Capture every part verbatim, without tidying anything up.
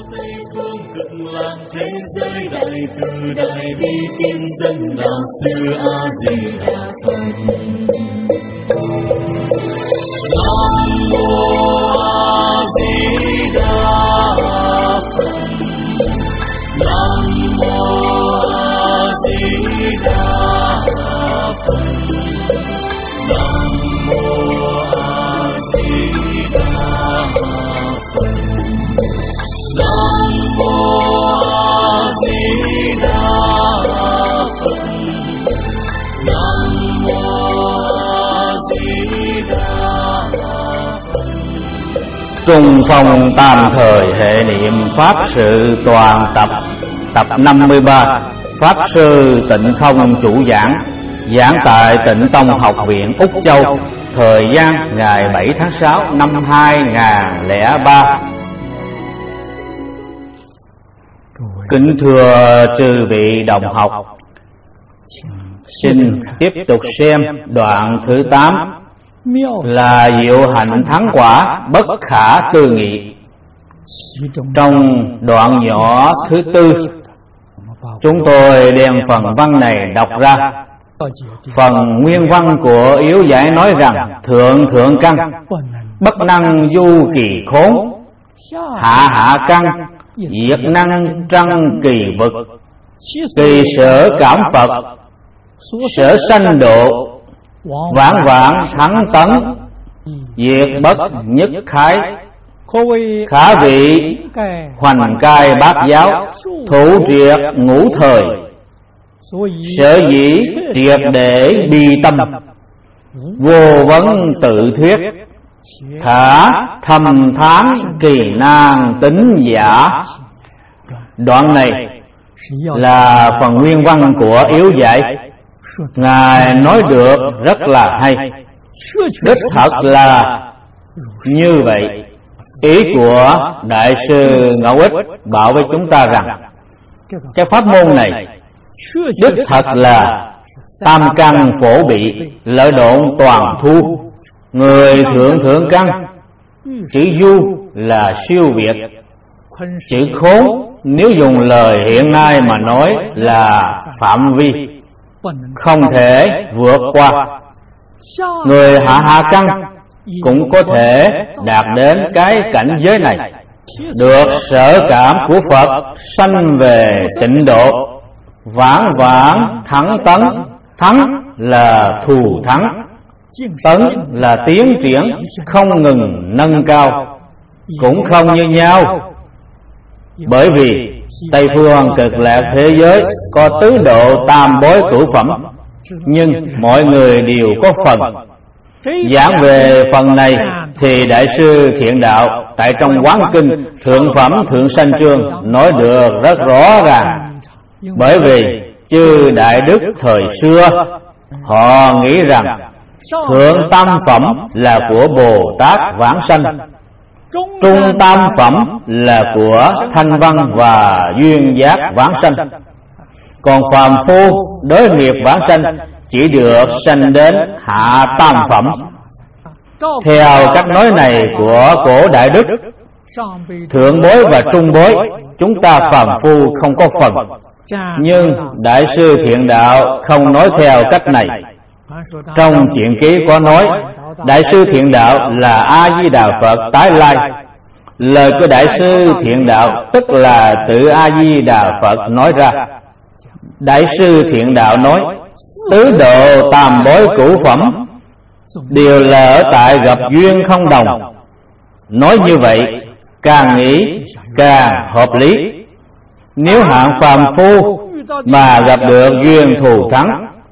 Tây phương cực lạc thế giới đại từ đại bi tiên dân đạo sư A Di Đà Phật. Nam mô A Di Đà Phật. Nam mô A Di Đà Phật. Nam mô A Di Đà Phật. Nam mô A Di Đà Phật. Nam mô A Di Đà Phật. Trung phong tam thời hệ niệm pháp sự toàn tập, tập năm mươi ba. Pháp sư Tịnh Không chủ giảng, giảng tại Tịnh Tông Học viện Úc Châu, thời gian ngày bảy tháng sáu năm hai nghìn không trăm lẻ ba. Kính thưa chư vị đồng học, xin tiếp tục xem đoạn thứ tám là diệu hạnh thắng quả bất khả tư nghị. Trong đoạn nhỏ thứ tư, chúng tôi đem phần văn này đọc ra. Phần nguyên văn của yếu giải nói rằng thượng thượng căn bất năng du kỳ khốn, hạ hạ căn diệt năng trăng kỳ vực, kỳ sở cảm Phật, sở sanh độ, vãng vãng thắng tấn, diệt bất nhất khái, khả vị hoành cai bát giáo, thủ triệt ngũ thời. Sở dĩ triệt để bi tâm, vô vấn tự thuyết, thả thầm thán kỳ nan tính giả. Đoạn này là phần nguyên văn của yếu giải. Ngài nói được rất là hay, đích thật là như vậy. Ý của Đại sư Ngẫu Ích bảo với chúng ta rằng cái pháp môn này đích thật là tam căn phổ bị, lợi độn toàn thu. Người thượng thượng căn, chữ du là siêu việt, chữ khốn nếu dùng lời hiện nay mà nói là phạm vi, không thể vượt qua. Người hạ hạ căn cũng có thể đạt đến cái cảnh giới này, được sở cảm của Phật, sanh về tịnh độ, vãng vãng thắng tấn. Thắng là thù thắng, tấn là tiến triển, không ngừng nâng cao, cũng không như nhau. Bởi vì Tây phương cực lạc thế giới có tứ độ tam bối cửu phẩm, nhưng mọi người đều có phần. Giảng về phần này thì Đại sư Thiện Đạo tại trong Quán Kinh Thượng Phẩm Thượng Sanh Chương nói được rất rõ ràng. Bởi vì chư Đại Đức thời xưa họ nghĩ rằng thượng tam phẩm là của Bồ Tát vãng sanh, trung tam phẩm là của Thanh Văn và Duyên Giác vãng sanh, còn phàm phu đối nghiệp vãng sanh chỉ được sanh đến hạ tam phẩm. Theo cách nói này của cổ Đại Đức, thượng bối và trung bối chúng ta phàm phu không có phần. Nhưng Đại sư Thiện Đạo không nói theo cách này. Trong truyện ký có nói Đại sư Thiện Đạo là A Di Đà Phật tái lai. Lời của Đại sư Thiện Đạo tức là tự A Di Đà Phật nói ra. Đại sư Thiện Đạo nói tứ độ tam bối cửu phẩm đều là ở tại gặp duyên không đồng. Nói như vậy càng nghĩ càng hợp lý. Nếu hạng phàm phu mà gặp được duyên thù thắng,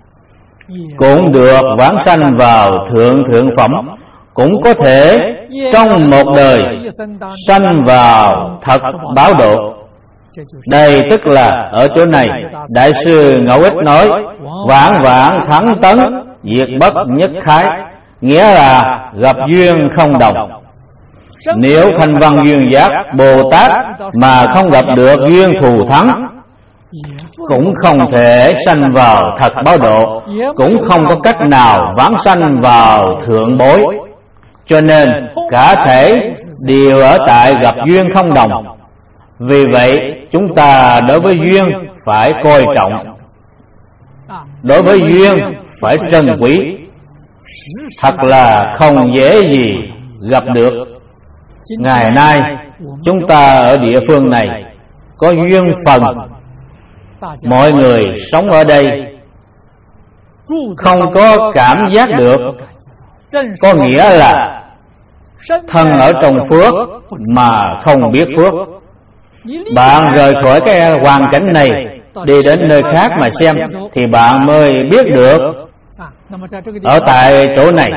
cũng được vãng sanh vào thượng thượng phẩm, cũng có thể trong một đời sanh vào thật báo độ. Đây tức là ở chỗ này Đại sư Ngẫu Ích nói vãng vãng thắng tấn, diệt bất nhất khái, nghĩa là gặp duyên không đồng. Nếu Thanh Văn Duyên Giác Bồ Tát mà không gặp được duyên thù thắng, cũng không thể sanh vào thật báo độ, cũng không có cách nào vãng sanh vào thượng bối. Cho nên cả thể đều ở tại gặp duyên không đồng. Vì vậy chúng ta đối với duyên phải coi trọng, đối với duyên phải trân quý. Thật là không dễ gì gặp được. Ngày nay chúng ta ở địa phương này có duyên phần, mọi người sống ở đây không có cảm giác được, có nghĩa là thân ở trong phước mà không biết phước. Bạn rời khỏi cái hoàn cảnh này đi đến nơi khác mà xem thì bạn mới biết được. Ở tại chỗ này,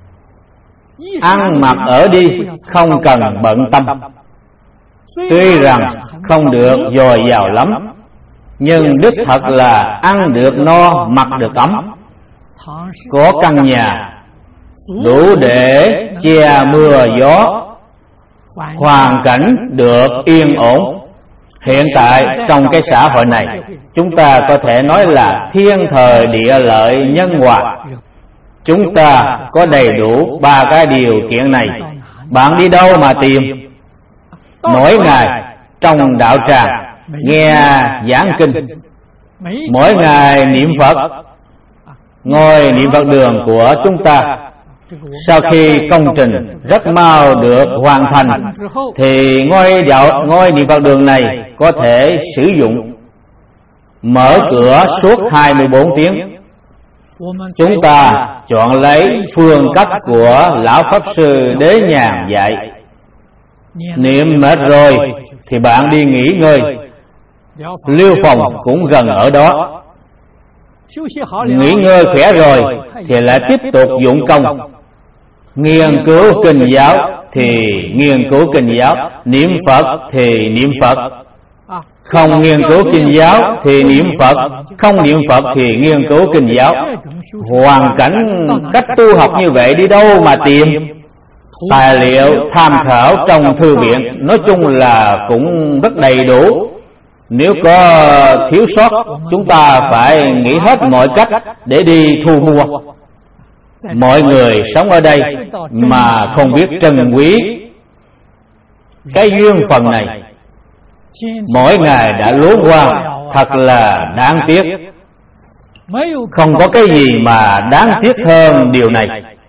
ăn mặc ở đi không cần bận tâm. Tuy rằng không được dồi dào lắm, nhưng đích thật là ăn được no, mặc được ấm. Có căn nhà đủ để che mưa gió, hoàn cảnh được yên ổn. Hiện tại trong cái xã hội này, chúng ta có thể nói là thiên thời địa lợi nhân hòa. Chúng ta có đầy đủ ba cái điều kiện này. Bạn đi đâu mà tìm? Mỗi ngày trong đạo tràng nghe giảng kinh, mỗi ngày niệm Phật. Ngôi niệm Phật đường của chúng ta, sau khi công trình rất mau được hoàn thành thì ngôi đạo ngôi niệm Phật đường này có thể sử dụng, mở cửa suốt hai mươi bốn tiếng. Chúng ta chọn lấy phương cách của Lão Pháp Sư Đế Nhàn dạy. Niệm mệt rồi thì bạn đi nghỉ ngơi, liêu phòng cũng gần ở đó. Nghỉ ngơi khỏe rồi thì lại tiếp tục dụng công. Nghiên cứu kinh giáo thì nghiên cứu kinh giáo, niệm Phật thì niệm Phật. Không nghiên cứu kinh giáo thì niệm Phật, không niệm Phật thì nghiên cứu kinh giáo. Hoàn cảnh cách tu học như vậy đi đâu mà tìm? Tài liệu tham khảo trong thư viện nói chung là cũng rất đầy đủ. Nếu có thiếu sót, chúng ta phải nghĩ hết mọi cách để đi thu mua. Mọi người sống ở đây mà không biết trân quý cái duyên phần này, mỗi ngày đã luống qua, thật là đáng tiếc. Không có cái gì mà đáng tiếc hơn điều này.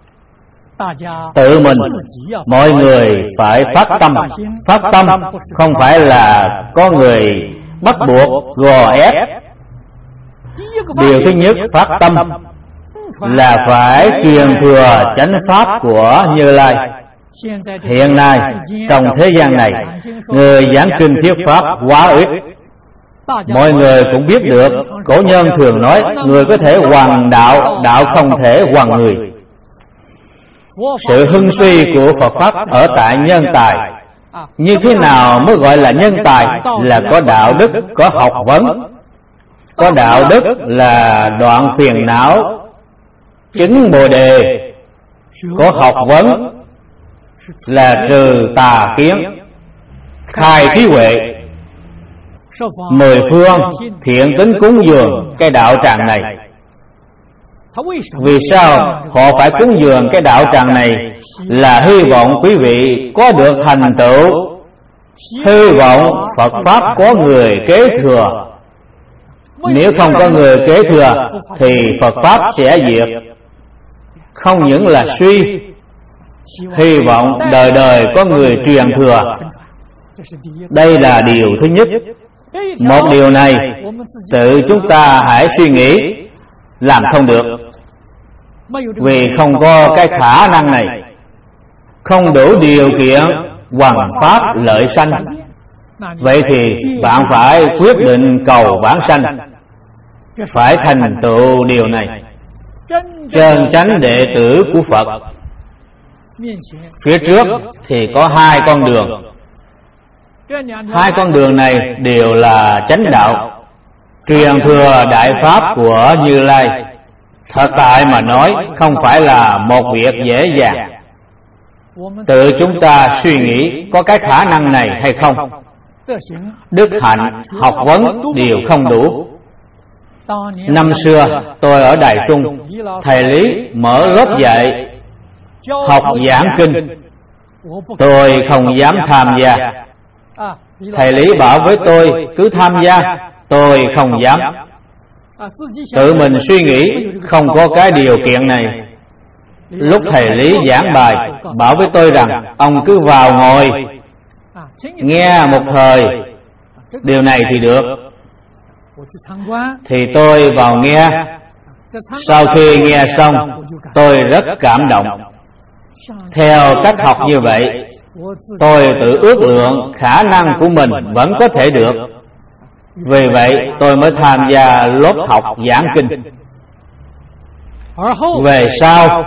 Tự mình, mọi người phải phát tâm. Phát tâm không phải là có người bắt buộc gò ép. Điều thứ nhất, phát tâm là phải truyền thừa chánh pháp của Như Lai. Hiện nay trong thế gian này, người giảng kinh thuyết pháp quá ít. Mọi người cũng biết được, cổ nhân thường nói người có thể hoằng đạo, đạo không thể hoằng người. Sự hưng suy của Phật pháp ở tại nhân tài. Như thế nào mới gọi là nhân tài? Là có đạo đức, có học vấn. Có đạo đức là đoạn phiền não, chứng Bồ Đề. Có học vấn là trừ tà kiến, khai trí huệ. Mười phương thiện tính cúng dường cái đạo tràng này. Vì sao họ phải cúng dường cái đạo tràng này? Là hy vọng quý vị có được thành tựu, hy vọng Phật pháp có người kế thừa. Nếu không có người kế thừa thì Phật pháp sẽ diệt. Không những là suy, hy vọng đời đời có người truyền thừa. Đây là điều thứ nhất. Một điều này tự chúng ta hãy suy nghĩ, làm không được. Vì không có cái khả năng này, không đủ điều kiện hoằng pháp lợi sanh. Vậy thì bạn phải quyết định cầu vãng sanh, phải thành tựu điều này. Chân chánh đệ tử của Phật, phía trước thì có hai con đường. Hai con đường này đều là chánh đạo, truyền thừa đại pháp của Như Lai. Thật tại mà nói, không phải là một việc dễ dàng. Tự chúng ta suy nghĩ có cái khả năng này hay không. Đức hạnh, học vấn đều không đủ. Năm xưa tôi ở Đài Trung, thầy Lý mở lớp dạy học giảng kinh. Tôi không dám tham gia. Thầy Lý bảo với tôi cứ tham gia, tôi không dám. Tự mình suy nghĩ không có cái điều kiện này. Lúc thầy Lý giảng bài bảo với tôi rằng ông cứ vào ngồi nghe một thời, điều này thì được. Thì tôi vào nghe. Sau khi nghe xong tôi rất cảm động. Theo cách học như vậy, tôi tự ước lượng khả năng của mình vẫn có thể được. Vì vậy tôi mới tham gia lớp học giảng kinh. Về sau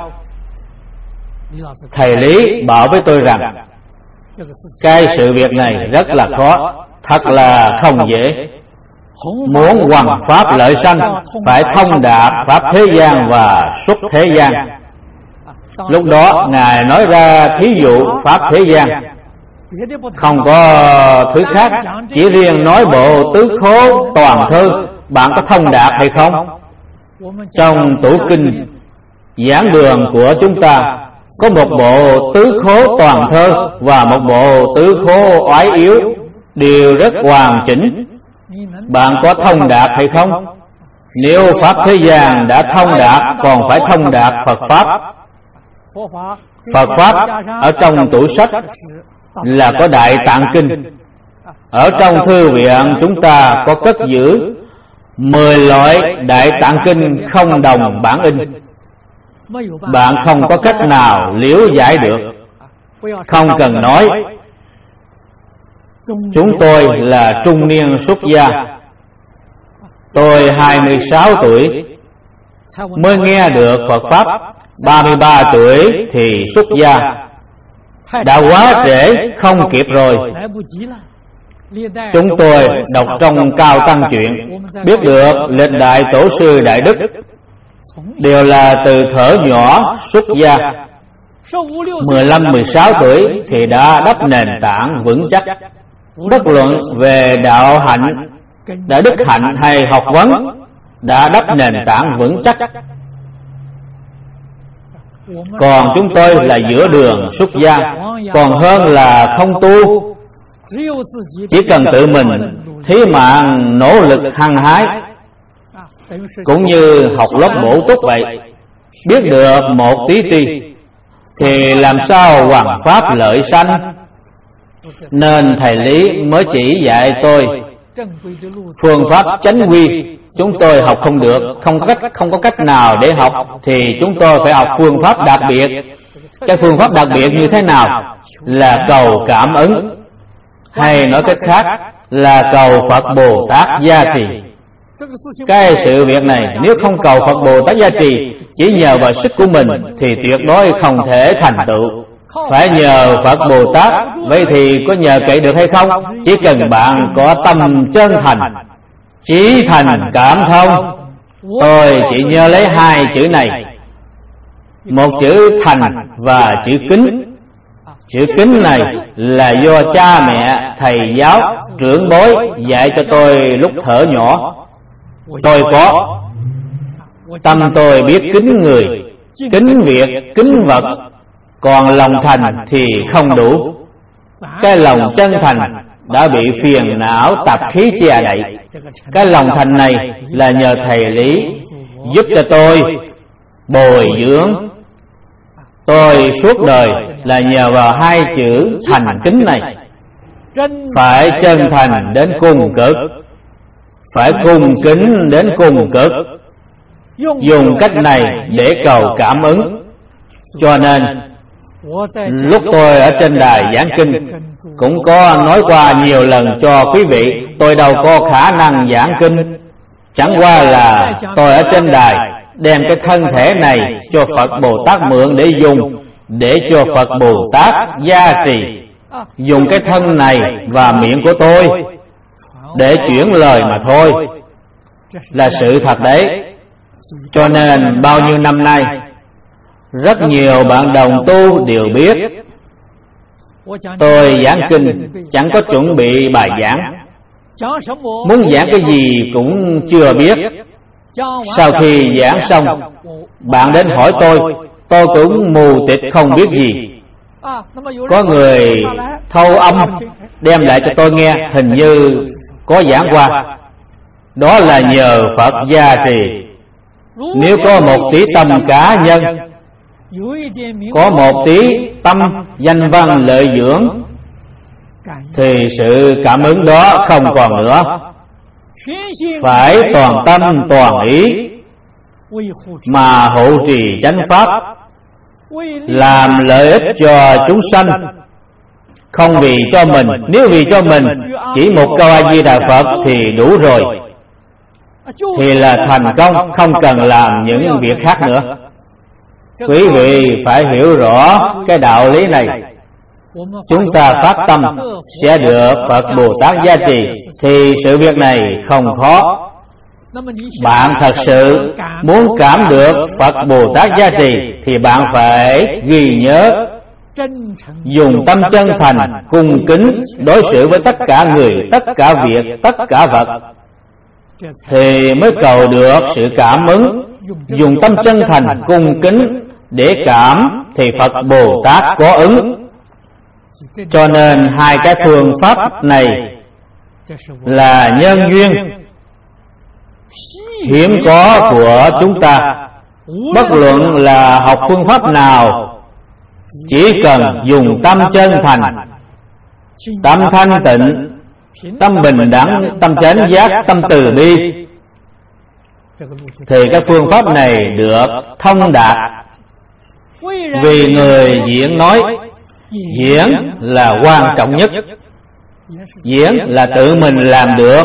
thầy Lý bảo với tôi rằng cái sự việc này rất là khó, thật là không dễ. Muốn hoằng pháp lợi sanh phải thông đạt pháp thế gian và xuất thế gian. Lúc đó Ngài nói ra thí dụ pháp thế gian, không có thứ khác, chỉ riêng nói bộ tứ khố toàn thư. Bạn có thông đạt hay không? Trong tủ kinh giảng đường của chúng ta có một bộ tứ khố toàn thơ và một bộ tứ khố oái yếu, đều rất hoàn chỉnh. Bạn có thông đạt hay không? Nếu pháp thế gian đã thông đạt, còn phải thông đạt Phật pháp. Phật pháp ở trong tủ sách là có Đại Tạng Kinh. Ở trong thư viện chúng ta có cất giữ mười loại Đại Tạng Kinh không đồng bản in. Bạn không có cách nào liễu giải được. Không cần nói, chúng tôi là trung niên xuất gia. Tôi hai mươi sáu tuổi mới nghe được Phật pháp, ba mươi ba tuổi thì xuất gia. Đã quá trễ, không kịp rồi. Chúng tôi đọc trong Cao Tăng Truyện, biết được lịch đại tổ sư Đại Đức đều là từ thở nhỏ xuất gia. Mười lăm mười sáu tuổi thì đã đắp nền tảng vững chắc. Bất luận về đạo hạnh, đạo đức hạnh hay học vấn, đã đắp nền tảng vững chắc. Còn chúng tôi là giữa đường xuất gia, còn hơn là không tu. Chỉ cần tự mình thí mạng nỗ lực hăng hái, cũng như học lớp bổ túc vậy, biết được một tí ti, thì làm sao hoằng pháp lợi sanh. Nên thầy Lý mới chỉ dạy tôi phương pháp chánh quy. Chúng tôi học không được, không có cách, không có cách nào để học, thì chúng tôi phải học phương pháp đặc biệt. Cái phương pháp đặc biệt như thế nào? Là cầu cảm ứng, hay nói cách khác là cầu Phật Bồ Tát gia trì. Cái sự việc này nếu không cầu Phật Bồ Tát gia trì, chỉ nhờ vào sức của mình thì tuyệt đối không thể thành tựu. Phải nhờ Phật Bồ Tát. Vậy thì có nhờ cậy được hay không? Chỉ cần bạn có tâm chân thành, chí thành cảm thông. Tôi chỉ nhớ lấy hai chữ này, một chữ thành và chữ kính. Chữ kính này là do cha mẹ, thầy giáo, trưởng bối dạy cho tôi lúc thở nhỏ. Tôi có tâm, tôi biết kính người, kính việc, kính vật. Còn lòng thành thì không đủ. Cái lòng chân thành đã bị phiền não tập khí che đậy. Cái lòng thành này là nhờ thầy Lý giúp cho tôi bồi dưỡng. Tôi suốt đời là nhờ vào hai chữ thành kính này. Phải chân thành đến cùng cực, phải cung kính đến cùng cực. Dùng cách này để cầu cảm ứng. Cho nên lúc tôi ở trên đài giảng kinh cũng có nói qua nhiều lần cho quý vị, tôi đâu có khả năng giảng kinh. Chẳng qua là tôi ở trên đài đem cái thân thể này cho Phật Bồ Tát mượn để dùng, để cho Phật Bồ Tát gia trì. Dùng cái thân này và miệng của tôi để chuyển lời mà thôi, là sự thật đấy. Cho nên bao nhiêu năm nay, rất nhiều bạn đồng tu đều biết tôi giảng kinh chẳng có chuẩn bị bài giảng, muốn giảng cái gì cũng chưa biết. Sau khi giảng xong, bạn đến hỏi tôi, tôi cũng mù tịt không biết gì. Có người thâu âm đem lại cho tôi nghe, hình như có giảng qua. Đó là nhờ Phật gia trì. Nếu có một tí tâm cá nhân, có một tí tâm danh văn lợi dưỡng, thì sự cảm ứng đó không còn nữa. Phải toàn tâm toàn ý mà hộ trì chánh pháp, làm lợi ích cho chúng sanh, không vì cho mình. Nếu vì cho mình, chỉ một câu A Di Đà Phật thì đủ rồi, thì là thành công, không cần làm những việc khác nữa. Quý vị phải hiểu rõ cái đạo lý này. Chúng ta phát tâm sẽ được Phật Bồ Tát gia trì, thì sự việc này không khó. Bạn thật sự muốn cảm được Phật Bồ Tát gia trì, thì bạn phải ghi nhớ, dùng tâm chân thành, cung kính đối xử với tất cả người, tất cả việc, tất cả vật, thì mới cầu được sự cảm ứng. Dùng tâm chân thành, cung kính để cảm, thì Phật Bồ Tát có ứng. Cho nên hai cái phương pháp này là nhân duyên hiếm có của chúng ta. Bất luận là học phương pháp nào, chỉ cần dùng tâm chân thành, tâm thanh tịnh, tâm bình đẳng, tâm chánh giác, tâm từ bi, thì cái phương pháp này được thông đạt. Vì người diễn nói, diễn là quan trọng nhất. Diễn là tự mình làm được.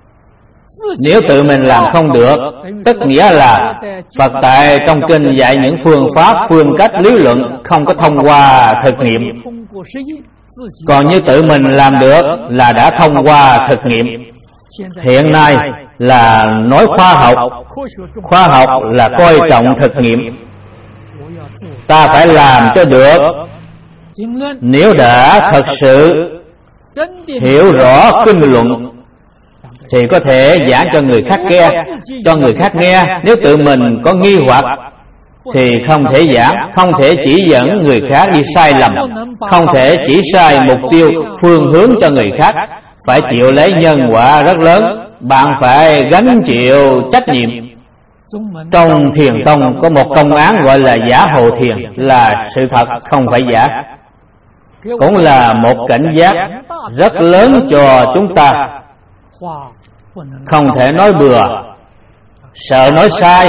Nếu tự mình làm không được, tức nghĩa là Phật tại trong kinh dạy những phương pháp, phương cách lý luận không có thông qua thực nghiệm. Còn như tự mình làm được là đã thông qua thực nghiệm. Hiện nay là nói khoa học. Khoa học là coi trọng thực nghiệm. Ta phải làm cho được. Nếu đã thật sự hiểu rõ kinh luận, thì có thể giảng cho người khác nghe, cho người khác nghe. Nếu tự mình có nghi hoặc, thì không thể giảng, không thể chỉ dẫn người khác đi sai lầm, không thể chỉ sai mục tiêu, phương hướng cho người khác. Phải chịu lấy nhân quả rất lớn. Bạn phải gánh chịu trách nhiệm. Trong thiền tông có một công án gọi là giả hộ thiền, là sự thật không phải giả. Cũng là một cảnh giác rất lớn cho chúng ta. Không thể nói bừa, sợ nói sai.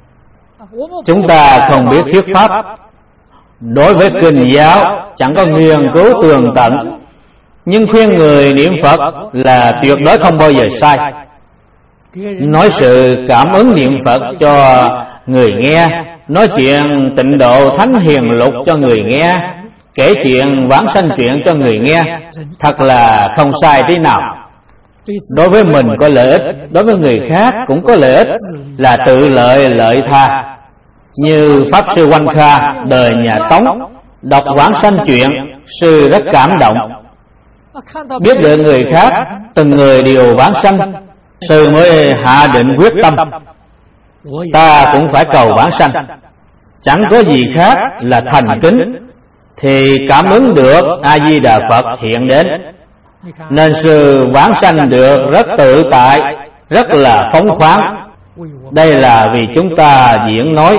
Chúng ta không biết thuyết pháp. Đối với kinh giáo chẳng có nghiên cứu tường tận, nhưng khuyên người niệm Phật là tuyệt đối không bao giờ sai. Nói sự cảm ứng niệm Phật cho người nghe, nói chuyện tịnh độ thánh hiền lục cho người nghe, kể chuyện vãng sanh chuyện cho người nghe, thật là không sai tí nào. Đối với mình có lợi ích, đối với người khác cũng có lợi ích, là tự lợi lợi tha. Như Pháp Sư Oanh Kha đời nhà Tống, đọc vãng sanh chuyện, sư rất cảm động. Biết được người khác từng người đều vãng sanh, sư mới hạ định quyết tâm, ta cũng phải cầu vãng sanh. Chẳng có gì khác là thành kính, thì cảm ứng được A Di Đà Phật hiện đến. Nên sư vãng sanh được rất tự tại, rất là phóng khoáng. Đây là vì chúng ta diễn nói,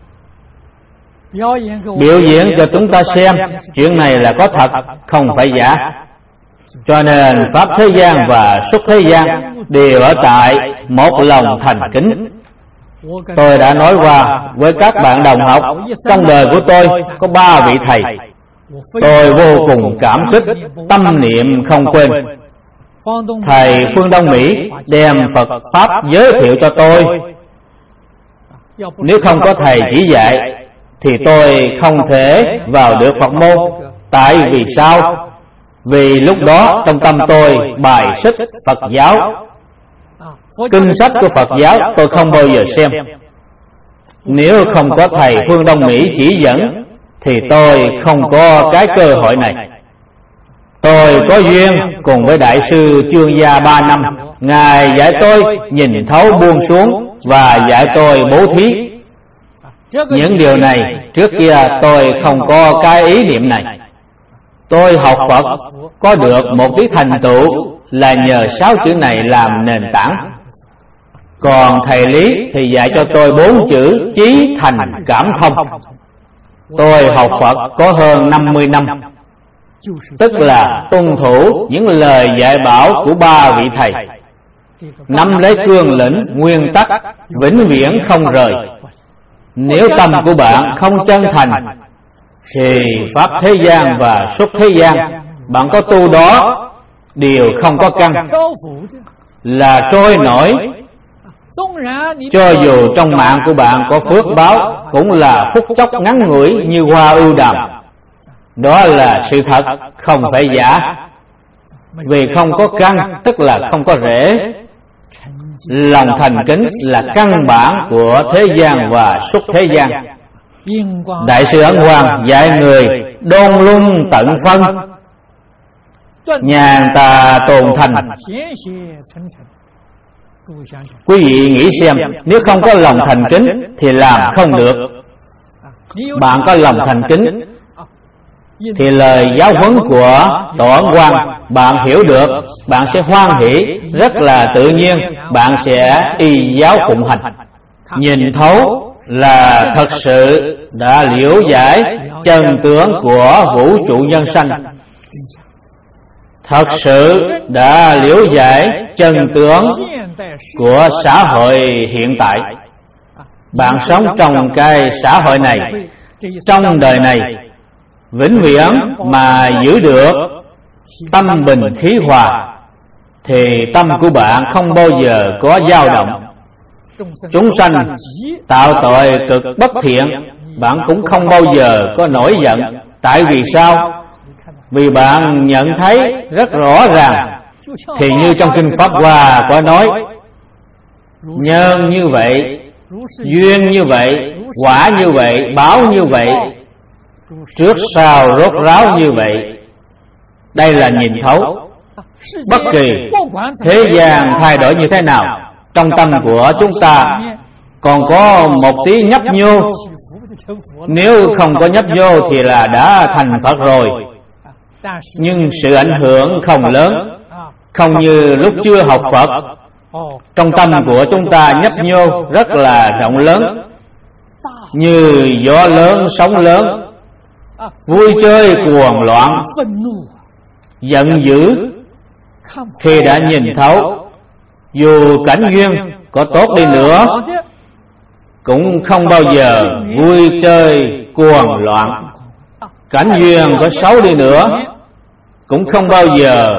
biểu diễn cho chúng ta xem. Chuyện này là có thật, không phải giả. Cho nên Pháp thế gian và xuất thế gian đều ở tại một lòng thành kính. Tôi đã nói qua với các bạn đồng học, trong đời của tôi có ba vị thầy. Tôi vô cùng cảm kích, tâm niệm không quên. Thầy Phương Đông Mỹ đem Phật Pháp giới thiệu cho tôi. Nếu không có thầy chỉ dạy, thì tôi không thể vào được Phật môn. Tại vì sao? Vì lúc đó trong tâm tôi bài xích Phật giáo. Kinh sách của Phật giáo tôi không bao giờ xem. Nếu không có thầy Phương Đông Mỹ chỉ dẫn, thì tôi không có cái cơ hội này. Tôi có duyên cùng với Đại sư Chương Gia ba năm. Ngài dạy tôi nhìn thấu buông xuống, và dạy tôi bố thí. Những điều này trước kia tôi không có cái ý niệm này. Tôi học Phật có được một tí thành tựu là nhờ sáu chữ này làm nền tảng. Còn thầy Lý thì dạy cho tôi bốn chữ chí thành cảm thông. Tôi học Phật có hơn năm mươi năm, tức là tuân thủ những lời dạy bảo của ba vị thầy, nắm lấy cương lĩnh nguyên tắc vĩnh viễn không rời. Nếu tâm của bạn không chân thành thì pháp thế gian và xuất thế gian bạn có tu đó đều không có căn, là trôi nổi. Cho dù trong mạng của bạn có phước báo cũng là phút chốc ngắn ngủi như hoa ưu đàm. Đó là sự thật, không phải giả. Vì không có căn tức là không có rễ. Lòng thành kính là căn bản của thế gian và xuất thế gian. Đại sư Ấn Quang dạy người đôn luân tận phân, nhàn tà tồn thành. Quý vị nghĩ xem, nếu không có lòng thành kính thì làm không được. Bạn có lòng thành kính thì lời giáo huấn của Tổ Ấn Quang bạn hiểu được, bạn sẽ hoan hỷ, rất là tự nhiên, bạn sẽ y giáo phụng hành. Nhìn thấu là thật sự đã liễu giải chân tướng của vũ trụ nhân sanh, thật sự đã liễu giải chân tướng của xã hội hiện tại. Bạn sống trong cái xã hội này, trong đời này, vĩnh viễn mà giữ được tâm bình khí hòa thì tâm của bạn không bao giờ có dao động. Chúng sanh tạo tội cực bất thiện, bạn cũng không bao giờ có nổi giận. Tại vì sao? Vì bạn nhận thấy rất rõ ràng, thì như trong Kinh Pháp Hoa có nói, nhân như vậy, duyên như vậy, quả như vậy, báo như vậy, trước sau rốt ráo như vậy. Đây là nhìn thấu. Bất kỳ thế gian thay đổi như thế nào, trong tâm của chúng ta còn có một tí nhấp nhô. Nếu không có nhấp nhô thì là đã thành Phật rồi. Nhưng sự ảnh hưởng không lớn, không như lúc chưa học Phật. Trong tâm của chúng ta nhấp nhô rất là rộng lớn, như gió lớn, sóng lớn, vui chơi cuồng loạn, giận dữ. Khi đã nhìn thấu, dù cảnh duyên có tốt đi nữa cũng không bao giờ vui chơi cuồng loạn. Cảnh duyên có xấu đi nữa cũng không bao giờ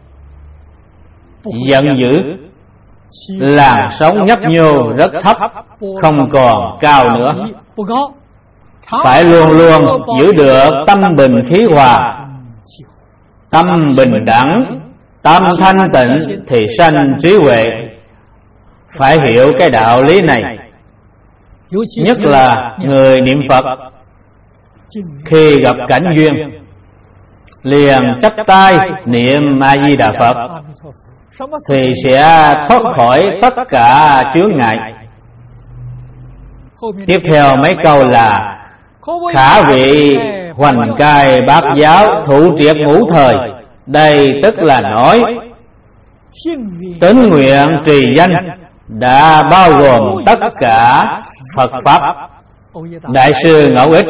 giận dữ. Làn sóng nhấp nhô rất thấp, không còn cao nữa. Phải luôn luôn giữ được tâm bình khí hòa, tâm bình đẳng, tâm thanh tịnh thì sanh trí huệ. Phải hiểu cái đạo lý này. Nhất là người niệm Phật, khi gặp cảnh duyên liền chắp tay niệm A Di Đà Phật thì sẽ thoát khỏi tất cả chướng ngại. Tiếp theo mấy câu là: khả vị hoành cai bát giáo, thủ triệt ngũ thời. Đây tức là nói tín nguyện trì danh đã bao gồm tất cả Phật Pháp. Đại sư Ngẫu Ích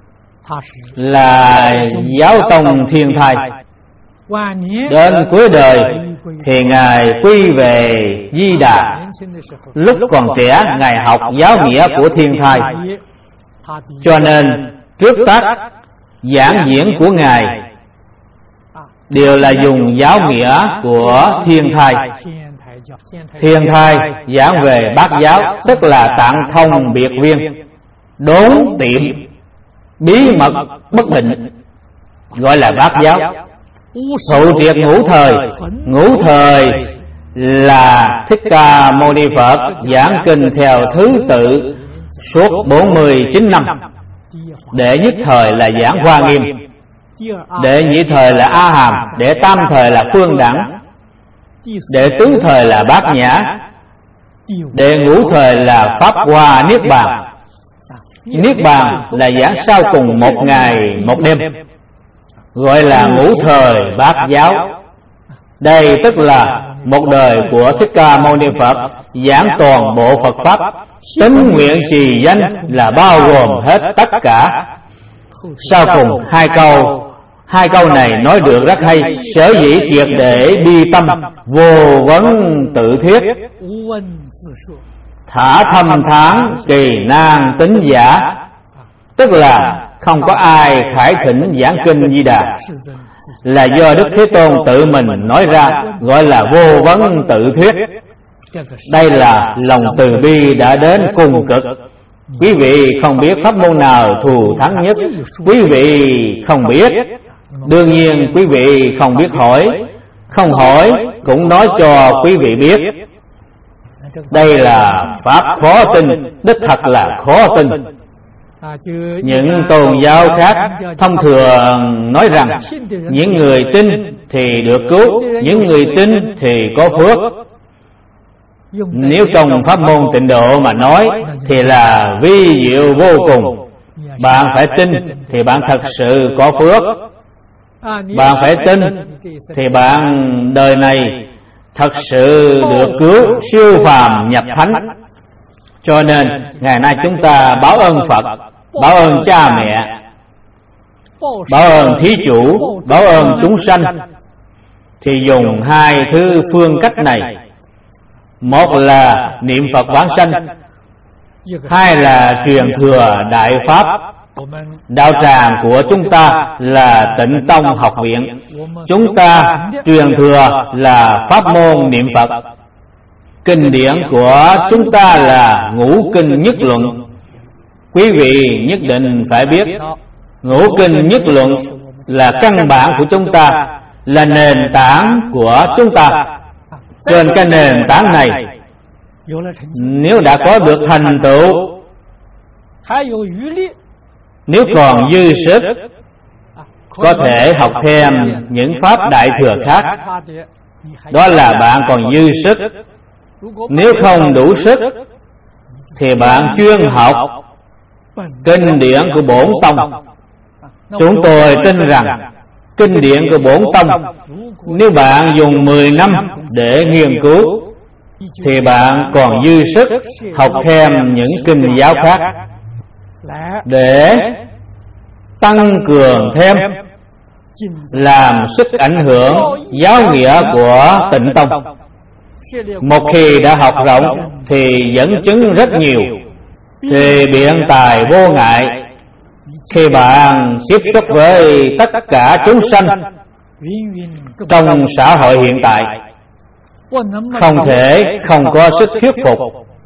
là giáo tông thiên thai, đến cuối đời thì Ngài quy về Di Đà. Lúc còn trẻ Ngài học giáo nghĩa của thiên thai, cho nên trước tác giảng diễn của Ngài đều là dùng giáo nghĩa của thiên thai. Thiên thai giảng về bát giáo, tức là tạng thông biệt viên, đốn tiệm, bí mật bất định, gọi là bát giáo. Thụ triệt ngũ thời. Ngũ thời là Thích Ca Mâu Ni Phật giảng kinh theo thứ tự suốt bốn mươi chín năm. Đệ nhất thời là giảng Hoa Nghiêm, đệ nhị thời là A Hàm, đệ tam thời là Phương Đẳng, đệ tứ thời là Bát Nhã, đệ ngũ thời là Pháp Hoa Niết Bàn. Niết Bàn là giảng sau cùng một ngày một đêm. gọi là ngũ thời bát giáo. Đây tức là một đời của Thích Ca Mâu Ni Phật giảng toàn bộ Phật pháp. Tính nguyện trì danh là bao gồm hết tất cả. Sau cùng hai câu Hai câu này nói được rất hay. Sở dĩ triệt để bi tâm, vô vấn tự thuyết, thả thâm tháng kỳ nan tính giả. Tức là không có ai khải thỉnh giảng kinh Di Đà, là do Đức Thế Tôn tự mình nói ra, gọi là vô vấn tự thuyết. Đây là lòng từ bi đã đến cùng cực. Quý vị không biết pháp môn nào thù thắng nhất, quý vị không biết, đương nhiên quý vị không biết hỏi, không hỏi cũng nói cho quý vị biết. Đây là pháp khó tin, đích thật là khó tin. Những tôn giáo khác thông thường nói rằng những người tin thì được cứu, những người tin thì có phước. Nếu trong pháp môn Tịnh Độ mà nói thì là vi diệu vô cùng. Bạn phải tin thì bạn thật sự có phước. Bạn phải tin thì bạn đời này thật sự được cứu, siêu phàm nhập thánh. Cho nên ngày nay chúng ta báo ơn Phật, báo ơn cha mẹ, báo ơn thí chủ, báo ơn chúng sanh, thì dùng hai thứ phương cách này. Một là niệm Phật vãng sanh, hai là truyền thừa đại pháp. Đạo tràng của chúng ta là Tịnh Tông Học Viện. Chúng ta truyền thừa là pháp môn niệm Phật. Kinh điển của chúng ta là Ngũ Kinh Nhất Luận. Quý vị nhất định phải biết, Ngũ Kinh Nhất Luận là căn bản của chúng ta, là nền tảng của chúng ta. Trên cái nền tảng này, nếu đã có được thành tựu, nếu còn dư sức, có thể học thêm những pháp đại thừa khác. Đó là bạn còn dư sức. Nếu không đủ sức thì bạn chuyên học kinh điển của Bổn Tông. Chúng tôi tin rằng kinh điển của Bổn Tông, nếu bạn dùng mười năm để nghiên cứu thì bạn còn dư sức học thêm những kinh giáo khác để tăng cường thêm, làm sức ảnh hưởng giáo nghĩa của Tịnh Tông. Một khi đã học rộng thì dẫn chứng rất nhiều, thì biện tài vô ngại. Khi bạn tiếp xúc với tất cả chúng sanh trong xã hội hiện tại, không thể không có sức thuyết phục.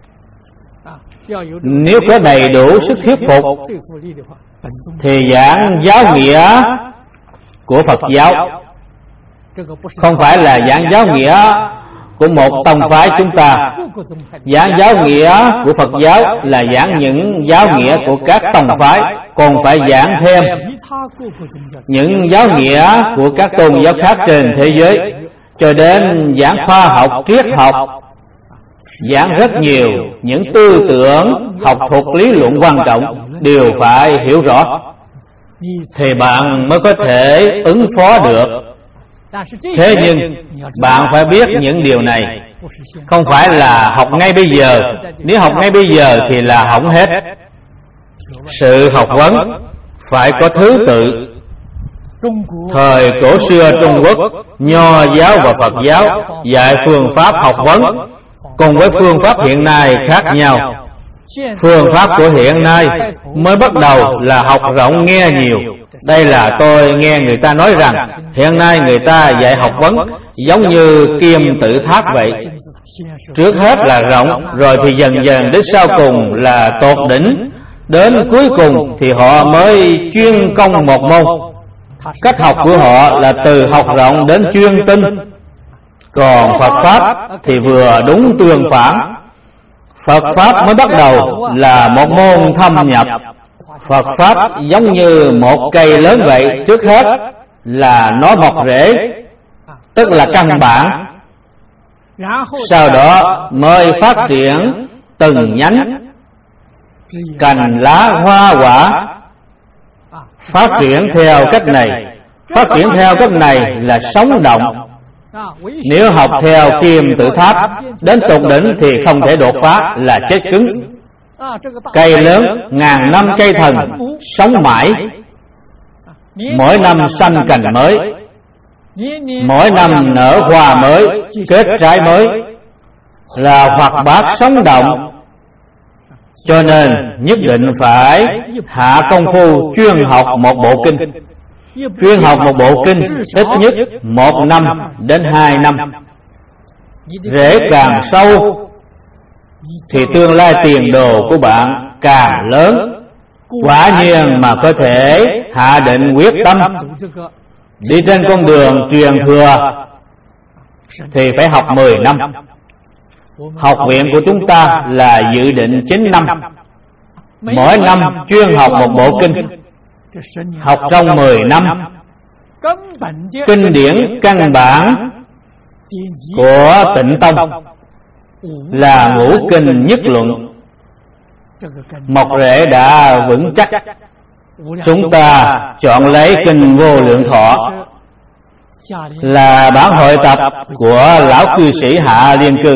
Nếu có đầy đủ sức thuyết phục thì giảng giáo nghĩa của Phật giáo, không phải là giảng giáo nghĩa của một tông phái chúng ta. Giảng giáo nghĩa của Phật giáo là giảng những giáo nghĩa của các tông phái, còn phải giảng thêm những giáo nghĩa của các tôn giáo khác trên thế giới, cho đến giảng khoa học, triết học, giảng rất nhiều những tư tưởng, học thuật lý luận quan trọng đều phải hiểu rõ, thì bạn mới có thể ứng phó được. Thế nhưng bạn phải biết những điều này không phải là học ngay bây giờ. Nếu học ngay bây giờ thì là hỏng hết. Sự học vấn phải có thứ tự. Thời cổ xưa Trung Quốc, Nho giáo và Phật giáo dạy phương pháp học vấn cùng với phương pháp hiện nay khác nhau. Phương pháp của hiện nay mới bắt đầu là học rộng nghe nhiều. Đây là tôi nghe người ta nói rằng hiện nay người ta dạy học vấn giống như kim tự tháp vậy. Trước hết là rộng, rồi thì dần dần đến sau cùng là tột đỉnh, đến cuối cùng thì họ mới chuyên công một môn. Cách học của họ là từ học rộng đến chuyên tinh. Còn Phật Pháp thì vừa đúng tương phản. Phật Pháp mới bắt đầu là một môn thâm nhập. Phật Pháp giống như một cây lớn vậy, trước hết là nó mọc rễ, tức là căn bản. Sau đó mới phát triển từng nhánh, cành lá hoa quả. Phát triển theo cách này, Phát triển theo cách này là sống động. Nếu học theo Kim Tự Tháp đến tột đỉnh thì không thể đột phá, là chết cứng. Cây lớn ngàn năm cây thần, sống mãi, mỗi năm sanh cành mới, mỗi năm nở hoa mới, kết trái mới, là hoạt bát sống động. Cho nên nhất định phải hạ công phu chuyên học một bộ kinh. Chuyên học một bộ kinh ít nhất một năm đến hai năm. Rễ càng sâu thì tương lai tiền đồ của bạn càng lớn. Quả nhiên mà có thể hạ định quyết tâm đi trên con đường truyền thừa thì phải học mười năm. Học viện của chúng ta là dự định chín năm. Mỗi năm chuyên học một bộ kinh. Học trong mười năm, kinh điển căn bản của Tịnh Tông là ngũ kinh nhất luận. Mọc rễ đã vững chắc. Chúng ta chọn lấy kinh Vô Lượng Thọ là bản hội tập của lão cư sĩ Hạ Liên Cư.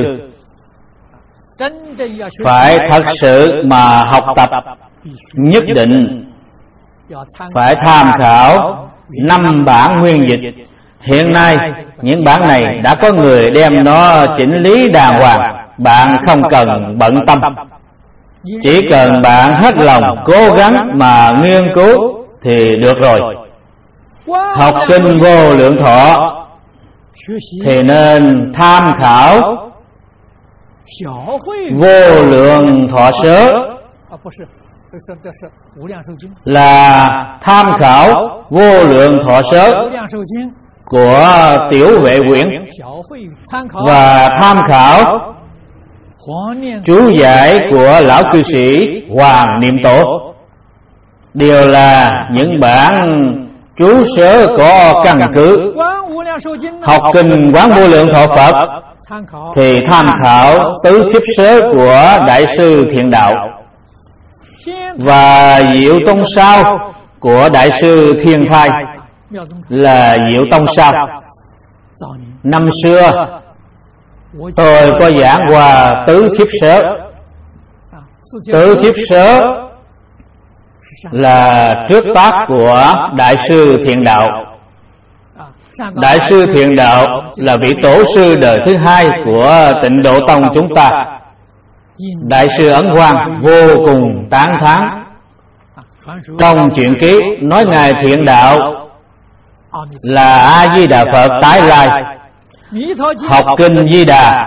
Phải thật sự mà học tập, nhất định phải tham khảo năm bản nguyên dịch. Hiện nay những bản này đã có người đem nó chỉnh lý đàng hoàng. Bạn không cần bận tâm, chỉ cần bạn hết lòng cố gắng mà nghiên cứu thì được rồi. Học kinh Vô Lượng Thọ thì nên tham khảo Vô Lượng Thọ Sớ, là tham khảo Vô Lượng Thọ Sớ của Tiểu Vệ Quyển, và tham khảo chú giải của lão cư sĩ Hoàng Niệm Tổ. Đều là những bản chú sớ có căn cứ. Học kinh Quán Vô Lượng Thọ Phật thì tham khảo Tứ Thiếp Sớ của Đại sư Thiện Đạo, và Diệu Tông Sao của Đại sư Thiên Thai là Diệu Tông Sao. Năm xưa tôi có giảng qua Tứ Thiếp Sớ. Tứ Thiếp Sớ là trước tác của Đại sư Thiện Đạo. Đại sư Thiện Đạo là vị tổ sư đời thứ hai của Tịnh Độ Tông chúng ta. Đại sư Ấn Quang vô cùng tán thán. Trong truyện ký nói Ngài Thiện Đạo là A Di Đà Phật tái lai. Học kinh Di Đà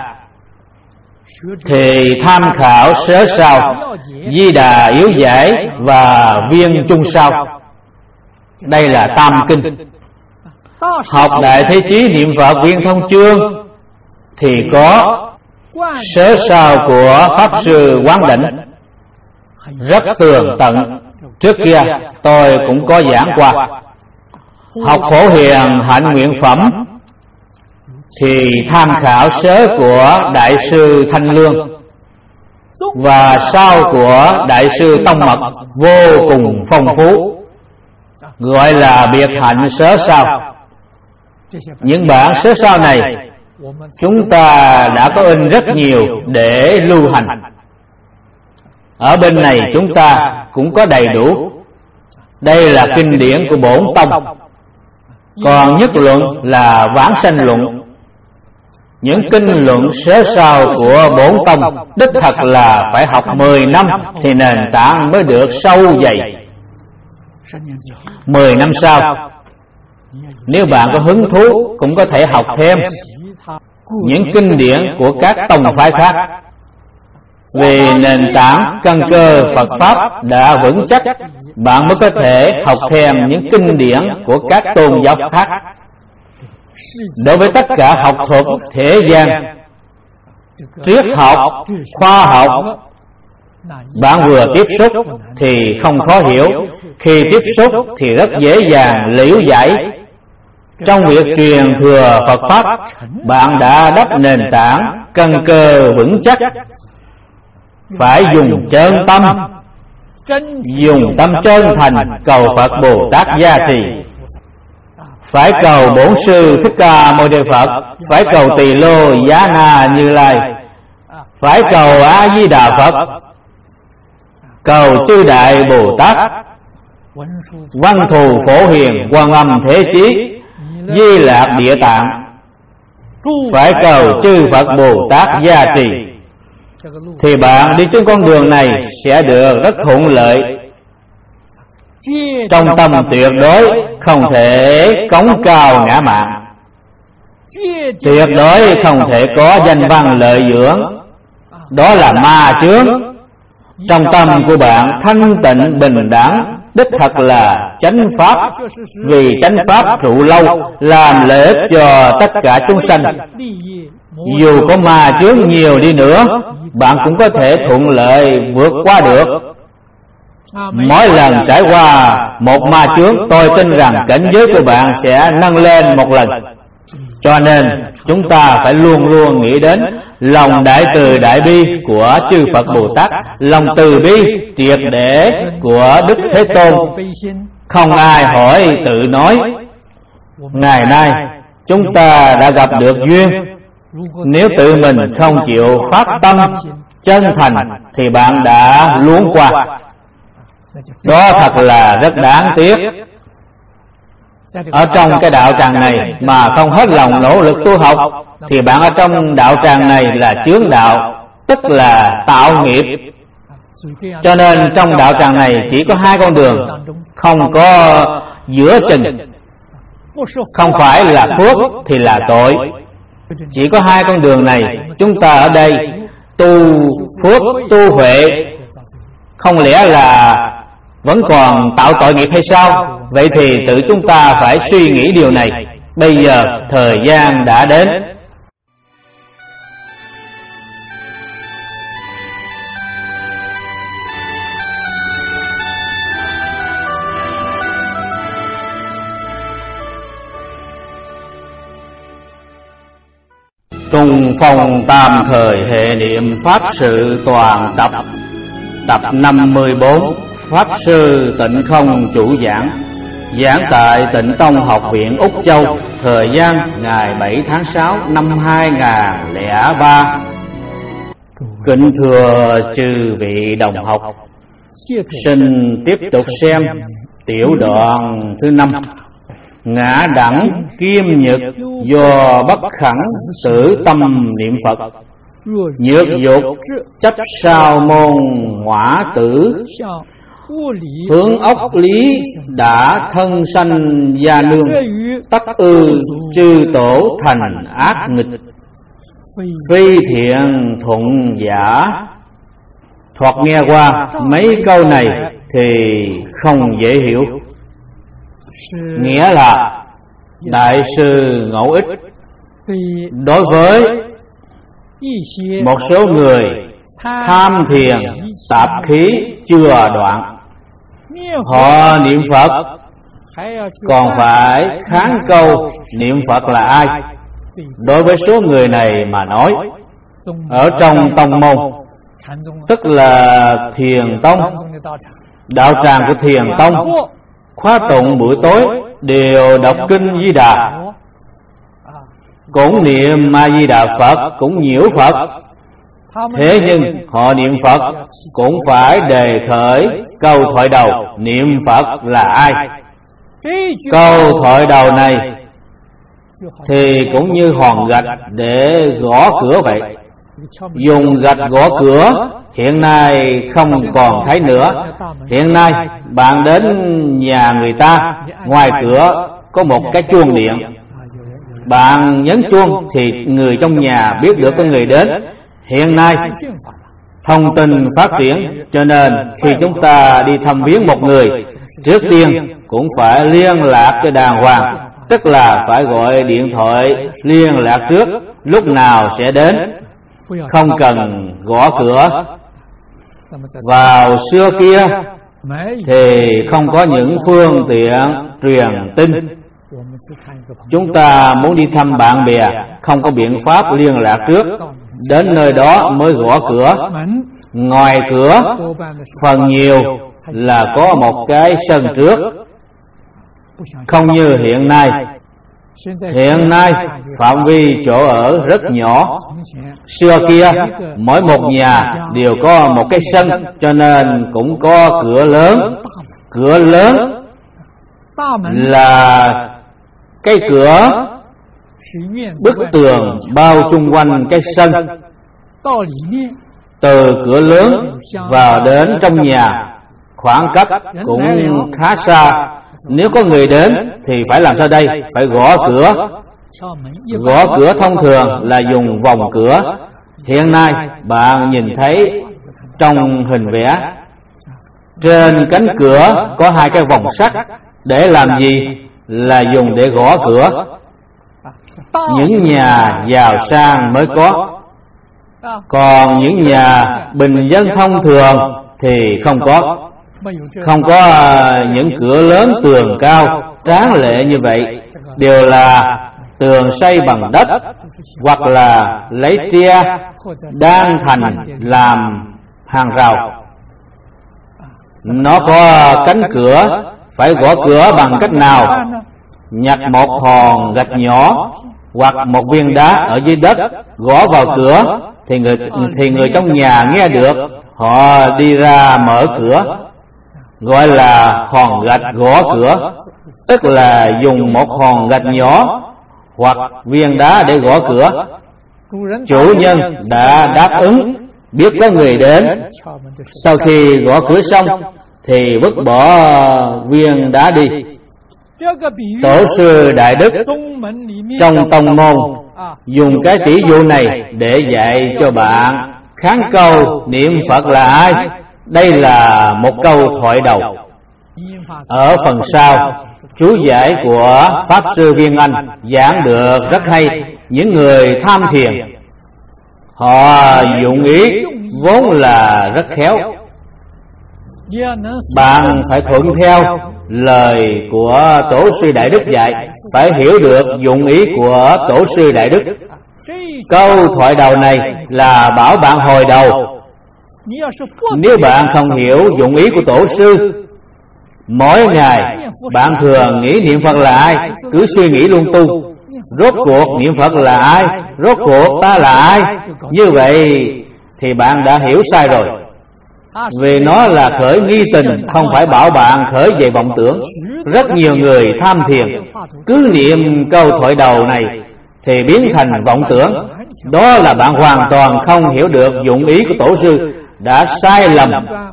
thì tham khảo Sớ Sao, Di Đà Yếu Giải và Viên Trung Sao. Đây là tam kinh. Học Đại Thế Chí Niệm Phật Viên Thông Chương thì có Sớ Sao của Pháp Sư Quán Đỉnh, rất tường tận. Trước kia tôi cũng có giảng qua. Học Phổ Hiền Hạnh Nguyện Phẩm thì tham khảo sớ của Đại sư Thanh Lương, và sau của Đại sư Tông Mật vô cùng phong phú, gọi là Biệt Hạnh Sớ Sao. Những bản sớ sao này chúng ta đã có in rất nhiều để lưu hành. Ở bên này chúng ta cũng có đầy đủ. Đây là kinh điển của Bổn Tông. Còn nhất luận là Vãng Sanh Luận. Những kinh luận sớ sao của Bổn Tông đích thật là phải học mười năm thì nền tảng mới được sâu dày. Mười năm sau, nếu bạn có hứng thú cũng có thể học thêm những kinh điển của các tông phái khác. Vì nền tảng căn cơ Phật Pháp đã vững chắc, bạn mới có thể học thêm những kinh điển của các tôn giáo khác. Đối với tất cả học thuật thế gian, triết học, khoa học, bạn vừa tiếp xúc thì không khó hiểu, khi tiếp xúc thì rất dễ dàng liễu giải. Trong việc truyền thừa Phật Pháp, bạn đã đắp nền tảng căn cơ vững chắc. Phải dùng chân tâm, dùng tâm chân thành cầu Phật Bồ Tát gia trì. phải cầu Bổn Sư Thích Ca Mâu Ni Phật, phải cầu Tỳ Lô Giá Na Như Lai, phải cầu A Di Đà Phật, cầu chư Đại Bồ Tát, Văn Thù Phổ Hiền Quan Âm Thế Chí, Di Lạc Địa Tạng, phải cầu chư Phật Bồ Tát gia trì, thì bạn đi trên con đường này sẽ được rất thuận lợi. Trong tâm tuyệt đối không thể cống cao ngã mạn, tuyệt đối không thể có danh văn lợi dưỡng, đó là ma chướng. Trong tâm của bạn thanh tịnh bình đẳng, đích thật là chánh pháp, vì chánh pháp trụ lâu, làm lợi ích cho tất cả chúng sanh. Dù có ma chướng nhiều đi nữa, bạn cũng có thể thuận lợi vượt qua được. Mỗi lần trải qua một ma chướng, tôi tin rằng cảnh giới của bạn sẽ nâng lên một lần. Cho nên chúng ta phải luôn luôn nghĩ đến lòng đại từ đại bi của chư Phật Bồ Tát, lòng từ bi triệt để của Đức Thế Tôn. Không ai hỏi tự nói. Ngày nay chúng ta đã gặp được duyên, nếu tự mình không chịu phát tâm chân thành thì bạn đã luống qua. Đó thật là rất đáng tiếc. Ở trong cái đạo tràng này mà không hết lòng nỗ lực tu học, thì bạn ở trong đạo tràng này là chướng đạo, tức là tạo nghiệp. Cho nên trong đạo tràng này chỉ có hai con đường, không có giữa chừng. Không phải là phước thì là tội. Chỉ có hai con đường này. Chúng ta ở đây tu phước, tu huệ, không lẽ là vẫn còn tạo tội nghiệp hay sao? Vậy thì tự chúng ta phải suy nghĩ điều này. Bây giờ thời gian đã đến. Cùng phòng tạm thời hệ niệm Pháp sự toàn tập. Tập năm mươi bốn. Pháp Sư Tịnh Không chủ giảng. Giảng tại Tịnh Tông Học viện Úc Châu. Thời gian ngày bảy tháng sáu năm hai nghìn không trăm lẻ ba. Kính thưa chư vị đồng học, xin tiếp tục xem tiểu đoạn thứ năm. Ngã đẳng kim nhật do bất khẳng tử tâm niệm Phật, nhược dục chấp sao môn ngõa tử, hướng ốc lý đã thân sanh gia nương, tất ư chư tổ thành ác nghịch, phi thiện thuận giả. Thoạt nghe qua mấy câu này thì không dễ hiểu. Nghĩa là Đại sư Ngẫu Ích đối với một số người tham thiền tạp khí chưa đoạn, họ niệm Phật còn phải kháng câu niệm Phật là ai. Đối với số người này mà nói, ở trong tông môn, tức là Thiền Tông, đạo tràng của Thiền Tông, khóa tụng buổi tối đều đọc kinh Di Đà, cũng niệm A Di Đà Phật, cũng nhiễu Phật. Thế nhưng họ niệm Phật cũng phải đề khởi câu thoại đầu niệm Phật là ai. Câu thoại đầu này thì cũng như hòn gạch để gõ cửa vậy. Dùng gạch gõ cửa hiện nay không còn thấy nữa. Hiện nay bạn đến nhà người ta, ngoài cửa có một cái chuông điện, bạn nhấn chuông thì người trong nhà biết được có người đến. Hiện nay thông tin phát triển, cho nên khi chúng ta đi thăm viếng một người, trước tiên cũng phải liên lạc cho đàng hoàng, tức là phải gọi điện thoại liên lạc trước lúc nào sẽ đến, không cần gõ cửa. Vào xưa kia thì không có những phương tiện truyền tin. Chúng ta muốn đi thăm bạn bè, không có biện pháp liên lạc trước, đến nơi đó mới gõ cửa. Ngoài cửa phần nhiều là có một cái sân trước, không như hiện nay Hiện nay phạm vi chỗ ở rất nhỏ. Xưa kia mỗi một nhà đều có một cái sân, cho nên cũng có cửa lớn. Cửa lớn là cái cửa, bức tường bao chung quanh cái sân. Từ cửa lớn vào đến trong nhà khoảng cách cũng khá xa. Nếu có người đến thì phải làm sao đây? Phải gõ cửa. Gõ cửa thông thường là dùng vòng cửa. Hiện nay bạn nhìn thấy trong hình vẽ, trên cánh cửa có hai cái vòng sắt. Để làm gì? Là dùng để gõ cửa. Những nhà giàu sang mới có, còn những nhà bình dân thông thường thì không có. Không có những cửa lớn tường cao tráng lệ như vậy. Đều là tường xây bằng đất, hoặc là lấy tre đan thành làm hàng rào. Nó có cánh cửa. Phải gõ cửa bằng cách nào? Nhặt một hòn gạch nhỏ hoặc một viên đá ở dưới đất, gõ vào cửa thì người thì người trong nhà nghe được, họ đi ra mở cửa. Gọi là hòn gạch gõ cửa, tức là dùng một hòn gạch nhỏ hoặc viên đá để gõ cửa. Chủ nhân đã đáp ứng, biết có người đến. Sau khi gõ cửa xong thì vứt bỏ viên đá đi. Tổ sư Đại Đức trong tông môn dùng cái tỷ dụ này để dạy cho bạn kháng câu niệm Phật là ai. Đây là một câu thoại đầu. Ở phần sau, chú giải của Pháp Sư Viên Anh giảng được rất hay. Những người tham thiền, họ dụng ý vốn là rất khéo. Bạn phải thuận theo lời của Tổ sư Đại Đức dạy, phải hiểu được dụng ý của Tổ sư Đại Đức. Câu thoại đầu này là bảo bạn hồi đầu. Nếu bạn không hiểu dụng ý của Tổ sư, mỗi ngày bạn thường nghĩ niệm Phật là ai, cứ suy nghĩ lung tung. Rốt cuộc niệm Phật là ai? Rốt cuộc ta là ai? Như vậy thì bạn đã hiểu sai rồi. Vì nó là khởi nghi tình, không phải bảo bạn khởi về vọng tưởng. Rất nhiều người tham thiền cứ niệm câu thoại đầu này thì biến thành vọng tưởng. Đó là bạn hoàn toàn không hiểu được dụng ý của Tổ sư, đã sai lầm.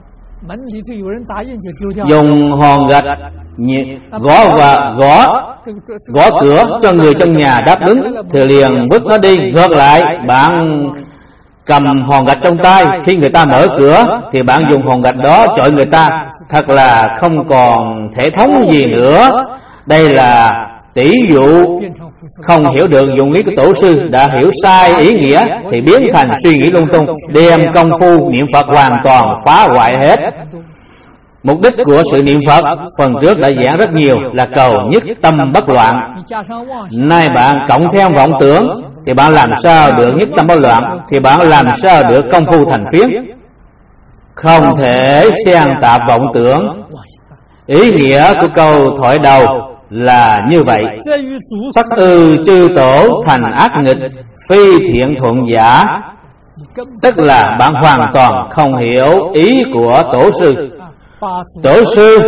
Dùng hòn gạch gõ và gõ gõ cửa cho người trong nhà đáp ứng thì liền vứt nó đi. Ngược lại, bạn cầm hòn gạch trong tay, khi người ta mở cửa thì bạn dùng hòn gạch đó chọi người ta. Thật là không còn thể thống gì nữa. Đây là tỷ dụ. Không hiểu được dụng ý của Tổ sư, đã hiểu sai ý nghĩa thì biến thành suy nghĩ lung tung, đem công phu niệm Phật hoàn toàn phá hoại hết. Mục đích của sự niệm Phật phần trước đã giảng rất nhiều, là cầu nhất tâm bất loạn. Nay bạn cộng thêm vọng tưởng thì bạn làm sao được nhất tâm bất loạn? Thì bạn làm sao được công phu thành phiến? Không thể xen tạp vọng tưởng. Ý nghĩa của câu thoại đầu là như vậy. Sắc ư chư tổ thành ác nghịch, phi thiện thuận giả. Tức là bạn hoàn toàn không hiểu ý của Tổ sư. Tổ sư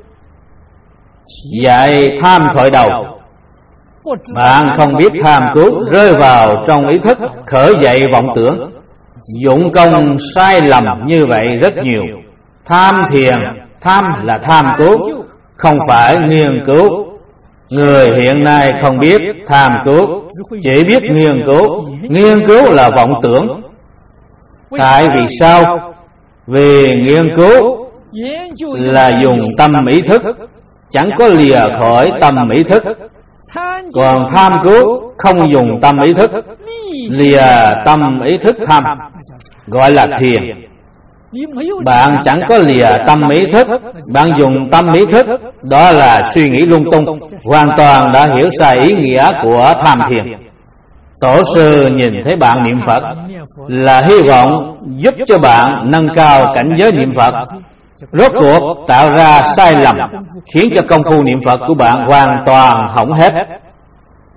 dạy tham thoại đầu, bạn không biết tham cứu, rơi vào trong ý thức khởi dậy vọng tưởng. Dụng công sai lầm như vậy rất nhiều. Tham thiền, tham là tham cứu, không phải nghiên cứu. Người hiện nay không biết tham cứu, chỉ biết nghiên cứu. Nghiên cứu là vọng tưởng. Tại vì sao? Vì nghiên cứu là dùng tâm ý thức, chẳng có lìa khỏi tâm ý thức. Còn tham cứu không dùng tâm ý thức, lìa tâm ý thức tham, gọi là thiền. Bạn chẳng có lìa tâm ý thức, bạn dùng tâm ý thức, đó là suy nghĩ lung tung, hoàn toàn đã hiểu sai ý nghĩa của tham thiền. Tổ sư nhìn thấy bạn niệm Phật là hy vọng giúp cho bạn nâng cao cảnh giới niệm Phật. Rốt cuộc tạo ra sai lầm, khiến cho công phu niệm Phật của bạn hoàn toàn hỏng hết.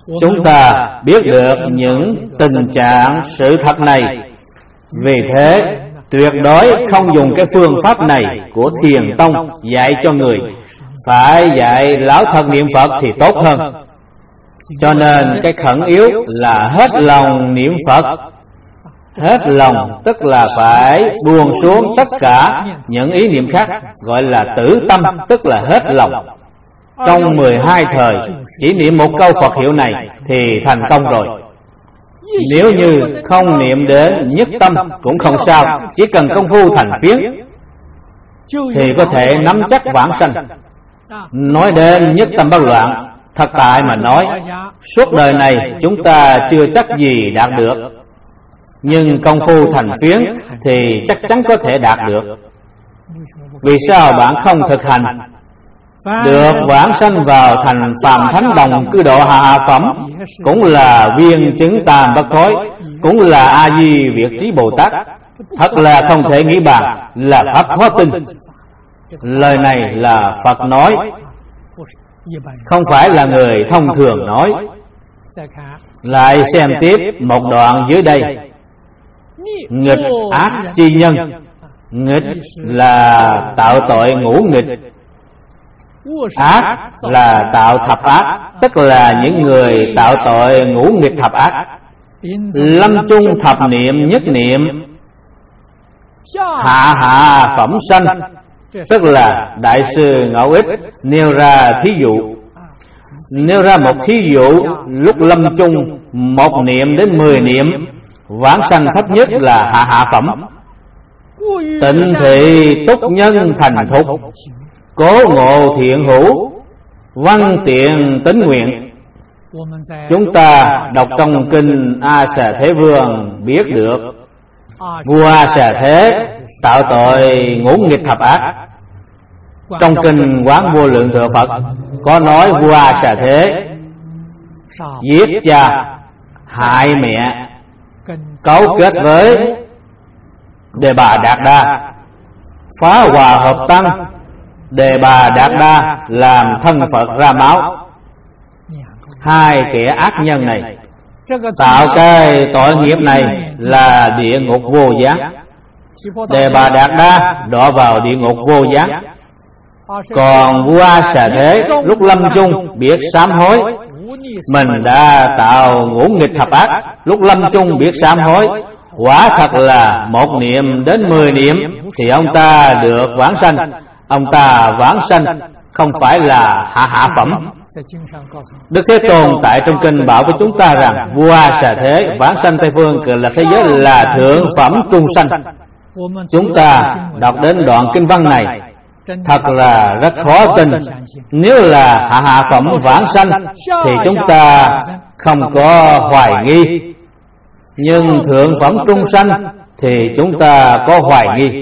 chúng ta biết được những tình trạng sự thật này. Vì thế tuyệt đối không dùng cái phương pháp này của Thiền Tông dạy cho người, phải dạy lão thật niệm Phật thì tốt hơn. Cho nên cái khẩn yếu là hết lòng niệm Phật. Hết lòng tức là phải buông xuống tất cả những ý niệm khác, gọi là tử tâm, tức là hết lòng. Trong mười hai thời chỉ niệm một câu Phật hiệu này thì thành công rồi. Nếu như không niệm đến nhất tâm cũng không sao, chỉ cần công phu thành phiến thì có thể nắm chắc vãng sanh. Nói đến nhất tâm bất loạn, thật tại mà nói, suốt đời này chúng ta chưa chắc gì đạt được, nhưng công phu thành phiến thì chắc chắn có thể đạt được. Vì sao bạn không thực hành? Được vãng sanh vào thành phàm thánh đồng cư độ hạ hạ phẩm cũng là viên chứng tam bất thối, cũng là A Di Việt Trí Bồ Tát. Thật là không thể nghĩ bàn, là pháp khó tin. Lời này là Phật nói, không phải là người thông thường nói. Lại xem tiếp một đoạn dưới đây. Nghịch ác chi nhân. Nghịch là tạo tội ngũ nghịch, ác là tạo thập ác, tức là những người tạo tội ngũ nghịch thập ác. Lâm chung thập niệm nhất niệm, hạ hạ phẩm sanh, tức là Đại sư Ngẫu Ích nêu ra thí dụ. Nêu ra một thí dụ, lúc lâm chung một niệm đến mười niệm, vãng sanh thấp nhất là hạ hạ phẩm. Tịnh thị túc nhân thành thục, cố ngộ thiện hữu, văn tiện tín nguyện. Chúng ta đọc trong kinh A Xà Thế Vương biết được, vua A Xà Thế tạo tội ngũ nghịch thập ác. Trong kinh Quán Vô Lượng Thừa Phật có nói vua A Xà Thế giết cha, hại mẹ, cấu kết với Đề Bà Đạt Đa, phá hòa hợp tăng. Đề Bà Đạt Đa làm thân Phật ra máu. Hai kẻ ác nhân này tạo cái tội nghiệp này là địa ngục vô gián. Đề Bà Đạt Đa đọa vào địa ngục vô gián. Còn vua A Xà Thế lúc lâm chung biết sám hối, mình đã tạo ngũ nghịch thập ác, lúc lâm chung biết sám hối, quả thật là một niệm đến mười niệm thì ông ta được vãng sanh. Ông ta vãng sanh không phải là hạ hạ phẩm. Đức Thế Tôn tại trong kinh bảo với chúng ta rằng vua A Xà Thế vãng sanh Tây Phương Cực Lạc thế giới là thượng phẩm trung sanh. Chúng ta đọc đến đoạn kinh văn này thật là rất khó tin. Nếu là hạ hạ phẩm vãng sanh thì chúng ta không có hoài nghi, nhưng thượng phẩm trung sanh thì chúng ta có hoài nghi.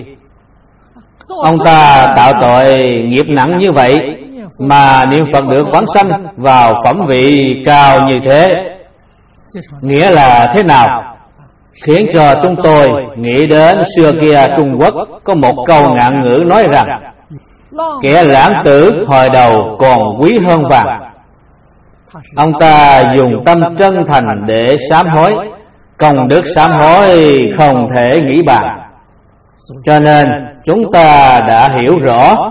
Ông ta tạo tội nghiệp nặng như vậy mà niệm Phật được vãng sanh vào phẩm vị cao như thế, nghĩa là thế nào? Khiến cho chúng tôi nghĩ đến xưa kia Trung Quốc có một câu ngạn ngữ nói rằng kẻ lãng tử hồi đầu còn quý hơn vàng. Ông ta dùng tâm chân thành để sám hối, công đức sám hối không thể nghĩ bàn. Cho nên chúng ta đã hiểu rõ,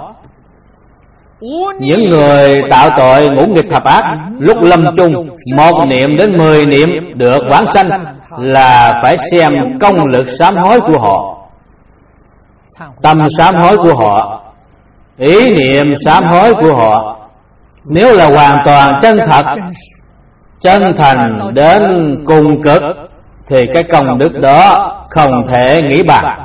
những người tạo tội ngũ nghịch thập ác lúc lâm chung một niệm đến mười niệm được vãng sanh là phải xem công lực sám hối của họ, tâm sám hối của họ, ý niệm sám hối của họ. Nếu là hoàn toàn chân thật, chân thành đến cùng cực thì cái công đức đó không thể nghĩ bàn.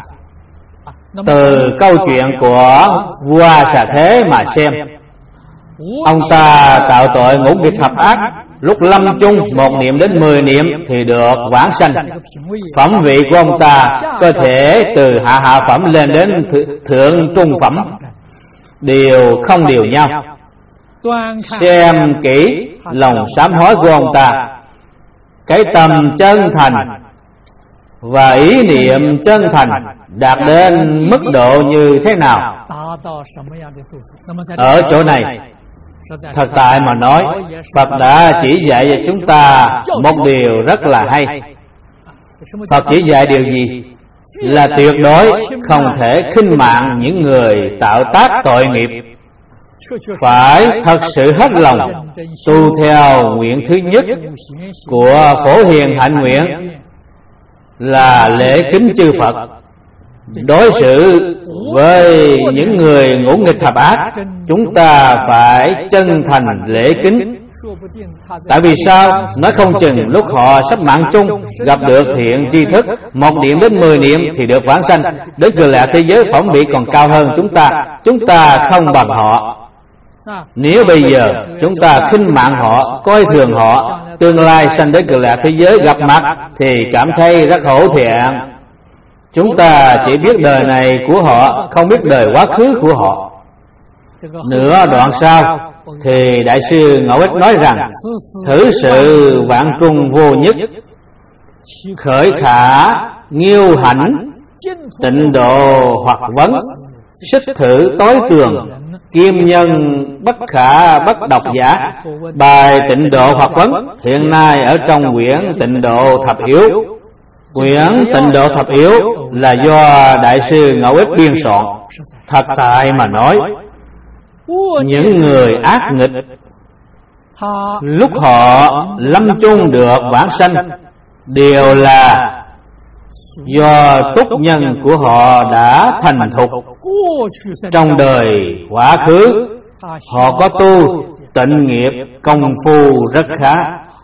Từ câu chuyện của vua Xà Thế mà xem, ông ta tạo tội ngũ nghịch thập ác, lúc lâm chung một niệm đến mười niệm thì được vãng sanh. Phẩm vị của ông ta có thể từ hạ hạ phẩm lên đến thượng trung phẩm, đều không đều nhau. Xem kỹ lòng sám hối của ông ta, cái tâm chân thành và ý niệm chân thành đạt đến mức độ như thế nào. Ở chỗ này Thật tại mà nói, Phật đã chỉ dạy cho chúng ta một điều rất là hay. Phật chỉ dạy điều gì? Là tuyệt đối không thể khinh mạng những người tạo tác tội nghiệp, phải thật sự hết lòng tu theo nguyện thứ nhất của Phổ Hiền hạnh nguyện là lễ kính chư Phật. Đối xử với những người ngỗ nghịch thập ác, chúng ta phải chân thành lễ kính. Tại vì sao? Nói không chừng lúc họ sắp mạng chung gặp được thiện tri thức, một niệm đến mười niệm thì được vãng sanh, đến Cực Lạc thế giới phẩm vị còn cao hơn chúng ta. Chúng ta không bằng họ. Nếu bây giờ chúng ta khinh mạng họ, coi thường họ, tương lai sanh đến Cực Lạc thế giới gặp mặt thì cảm thấy rất hổ thẹn. Chúng ta chỉ biết đời này của họ, không biết đời quá khứ của họ. Nửa đoạn sau thì Đại sư Ngẫu Ích nói rằng: thử sự vạn trung vô nhất, khởi khả nghiêu hãnh, tịnh độ hoặc vấn, xích thử tối tường, kim nhân bất khả bất độc giả. Bài tịnh độ hoặc vấn hiện nay ở trong quyển Tịnh Độ Thập Yếu. Quyển Tịnh Độ Thập Yếu là do Đại sư Ngẫu Ích biên soạn. Thật tại mà nói, những người ác nghịch lúc họ lâm chung được vãng sanh đều là do túc nhân của họ đã thành thục. Trong đời quá khứ họ có tu tịnh nghiệp công phu rất khá,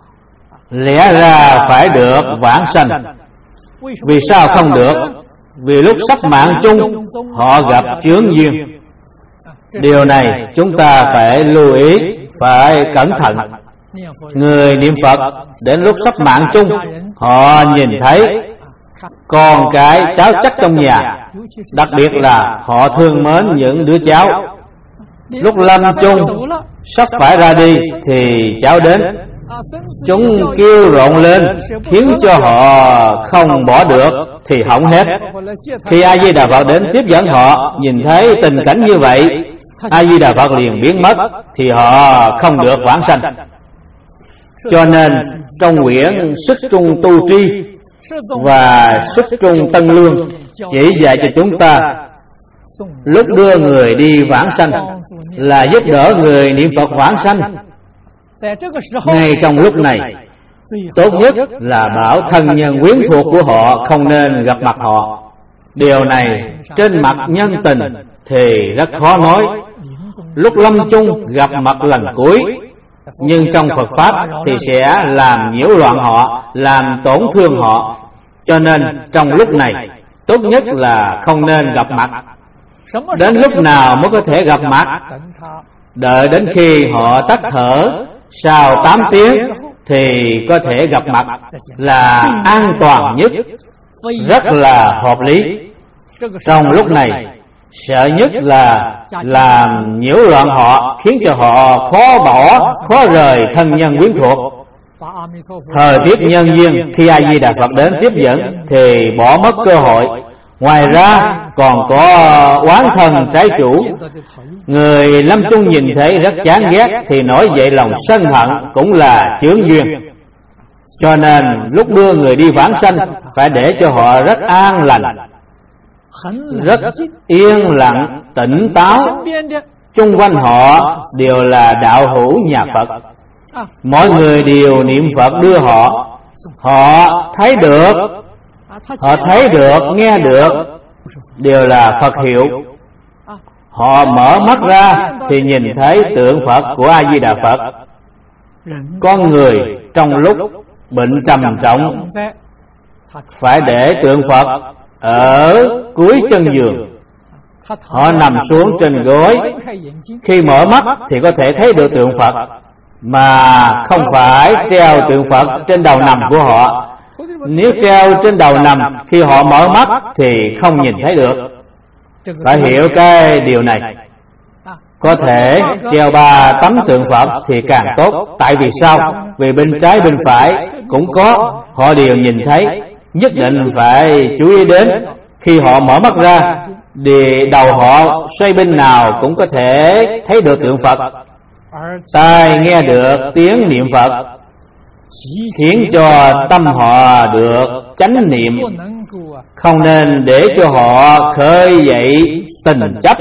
lẽ ra phải được vãng sanh. Vì sao không được? Vì lúc sắp mạng chung họ gặp chướng duyên. Điều này chúng ta phải lưu ý, phải cẩn thận. Người niệm Phật đến lúc sắp mạng chung, họ nhìn thấy con cái cháu chắc trong nhà, đặc biệt là họ thương mến những đứa cháu. Lúc lâm chung sắp phải ra đi thì cháu đến, chúng kêu rộn lên khiến cho họ không bỏ được thì hỏng hết. Khi A Di Đà Phật đến tiếp dẫn họ, nhìn thấy tình cảnh như vậy, A Di Đà Phật liền biến mất thì họ không được vãng sanh. Cho nên trong quyển Sức Trung Tu Tri và Sức Trung Tân Lương chỉ dạy cho chúng ta lúc đưa người đi vãng sanh là giúp đỡ người niệm Phật vãng sanh. Ngay trong lúc này, tốt nhất là bảo thân nhân quyến thuộc của họ không nên gặp mặt họ. Điều này trên mặt nhân tình thì rất khó nói. Lúc lâm chung gặp mặt lần cuối, nhưng trong Phật Pháp thì sẽ làm nhiễu loạn họ, làm tổn thương họ. Cho nên trong lúc này tốt nhất là không nên gặp mặt. Đến lúc nào mới có thể gặp mặt? Đợi đến khi họ tắt thở sau tám tiếng thì có thể gặp mặt là an toàn nhất, rất là hợp lý. Trong lúc này sợ nhất là làm nhiễu loạn họ, khiến cho họ khó bỏ, khó rời thân nhân quyến thuộc. Thời tiếp nhân duyên, khi A Di Đà Phật đến tiếp dẫn thì bỏ mất cơ hội. Ngoài ra còn có oán thân trái chủ. Người lâm chung nhìn thấy rất chán ghét thì nổi dậy lòng sân hận, cũng là chướng duyên. Cho nên lúc đưa người đi vãng sanh phải để cho họ rất an lành, rất yên lặng, tỉnh táo. Chung quanh họ đều là đạo hữu nhà Phật, mọi người đều niệm Phật đưa họ. Họ thấy được, họ thấy được, nghe được, đều là Phật hiệu. Họ mở mắt ra thì nhìn thấy tượng Phật của A Di Đà Phật. Con người trong lúc bệnh trầm trọng phải để tượng Phật ở cuối chân giường. Họ nằm xuống trên gối, khi mở mắt thì có thể thấy được tượng Phật, mà không phải treo tượng Phật trên đầu nằm của họ. Nếu treo trên đầu nằm, khi họ mở mắt thì không nhìn thấy được. Phải hiểu cái điều này. Có thể treo ba tấm tượng Phật thì càng tốt. Tại vì sao? Vì bên trái bên phải cũng có, họ đều nhìn thấy. Nhất định phải chú ý đến. Khi họ mở mắt ra thì đầu họ xoay bên nào cũng có thể thấy được tượng Phật. tai nghe được tiếng niệm Phật, khiến cho tâm họ được chánh niệm, không nên để cho họ khơi dậy tình chấp,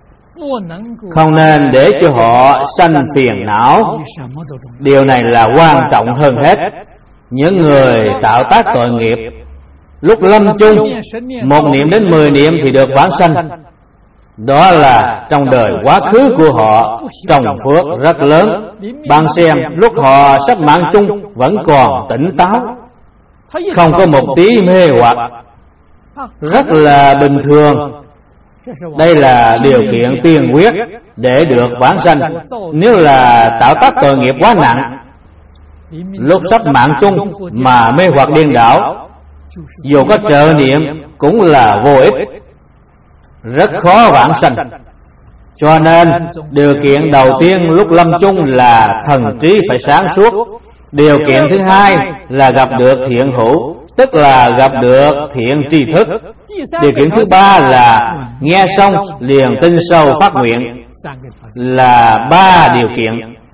không nên để cho họ sanh phiền não. Điều này là quan trọng hơn hết. Những người tạo tác tội nghiệp, lúc lâm chung, một niệm đến mười niệm thì được vãng sanh. Đó là trong đời quá khứ của họ trồng phước rất lớn. Bạn xem, lúc họ sắp mạng chung vẫn còn tỉnh táo, không có một tí mê hoặc, rất là bình thường. Đây là điều kiện tiên quyết để được vãng sanh. Nếu là tạo tác tội nghiệp quá nặng, lúc sắp mạng chung mà mê hoặc điên đảo, dù có trợ niệm cũng là vô ích, rất khó vãng sanh. Cho nên điều kiện đầu tiên lúc lâm chung là thần trí phải sáng suốt. Điều kiện thứ hai là gặp được thiện hữu, tức là gặp được thiện tri thức. Điều kiện thứ ba là nghe xong liền tin sâu phát nguyện, là ba điều kiện.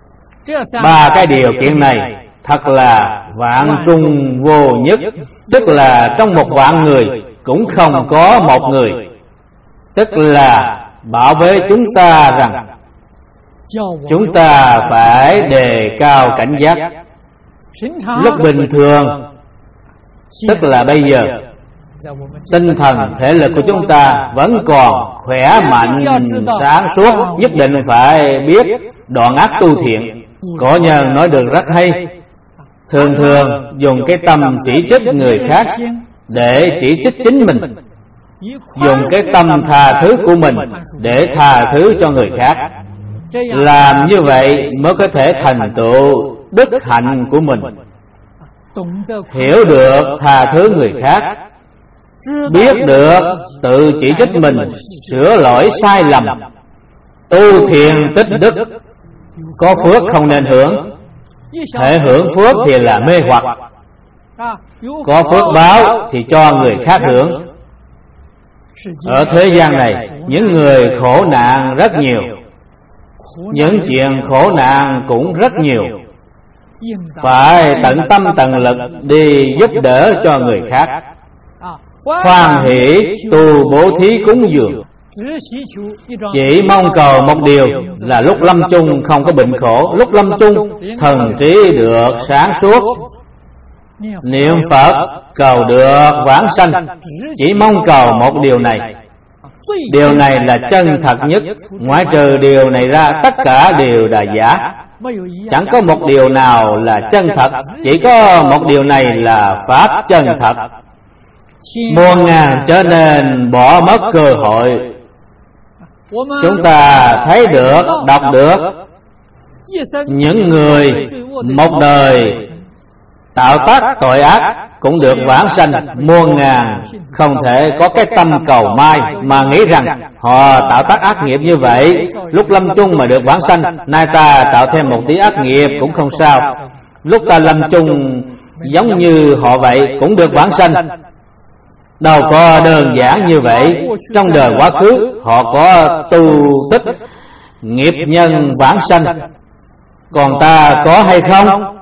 Ba cái điều kiện này thật là vạn trung vô nhất, tức là trong một vạn người cũng không có một người, tức là bảo vệ chúng ta rằng chúng ta phải đề cao cảnh giác. Lúc bình thường, tức là bây giờ, tinh thần thể lực của chúng ta vẫn còn khỏe mạnh sáng suốt, nhất định phải biết đoạn ác tu thiện. Cổ nhân nói được rất hay, thường thường dùng cái tâm chỉ trích người khác để chỉ trích chính mình, dùng cái tâm tha thứ của mình để tha thứ cho người khác. Làm như vậy mới có thể thành tựu đức hạnh của mình. Hiểu được tha thứ người khác, biết được tự chỉ trích mình, sửa lỗi sai lầm, tu thiện tích đức. Có phước không nên hưởng, thể hưởng phước thì là mê hoặc. Có phước báo thì cho người khác hưởng. Ở thế gian này, những người khổ nạn rất nhiều, những chuyện khổ nạn cũng rất nhiều. Phải tận tâm tận lực đi giúp đỡ cho người khác, hoan hỷ tu bố thí cúng dường, chỉ mong cầu một điều là lúc lâm chung không có bệnh khổ, lúc lâm chung thần trí được sáng suốt, niệm Phật cầu được vãng sanh. Chỉ mong cầu một điều này. Điều này là chân thật nhất. Ngoại trừ điều này ra, tất cả đều là giả. Chẳng có một điều nào là chân thật, chỉ có một điều này là pháp chân thật. Muôn ngàn trở nên bỏ mất cơ hội. Chúng ta thấy được, đọc được những người một đời tạo tác tội ác cũng được vãng sanh. Muôn ngàn không thể có cái tâm cầu mai mà nghĩ rằng họ tạo tác ác nghiệp như vậy, lúc lâm chung mà được vãng sanh, nay ta tạo thêm một tí ác nghiệp cũng không sao, lúc ta lâm chung giống như họ vậy cũng được vãng sanh. Đâu có đơn giản như vậy. Trong đời quá khứ họ có tu tích nghiệp nhân vãng sanh, còn ta có hay không?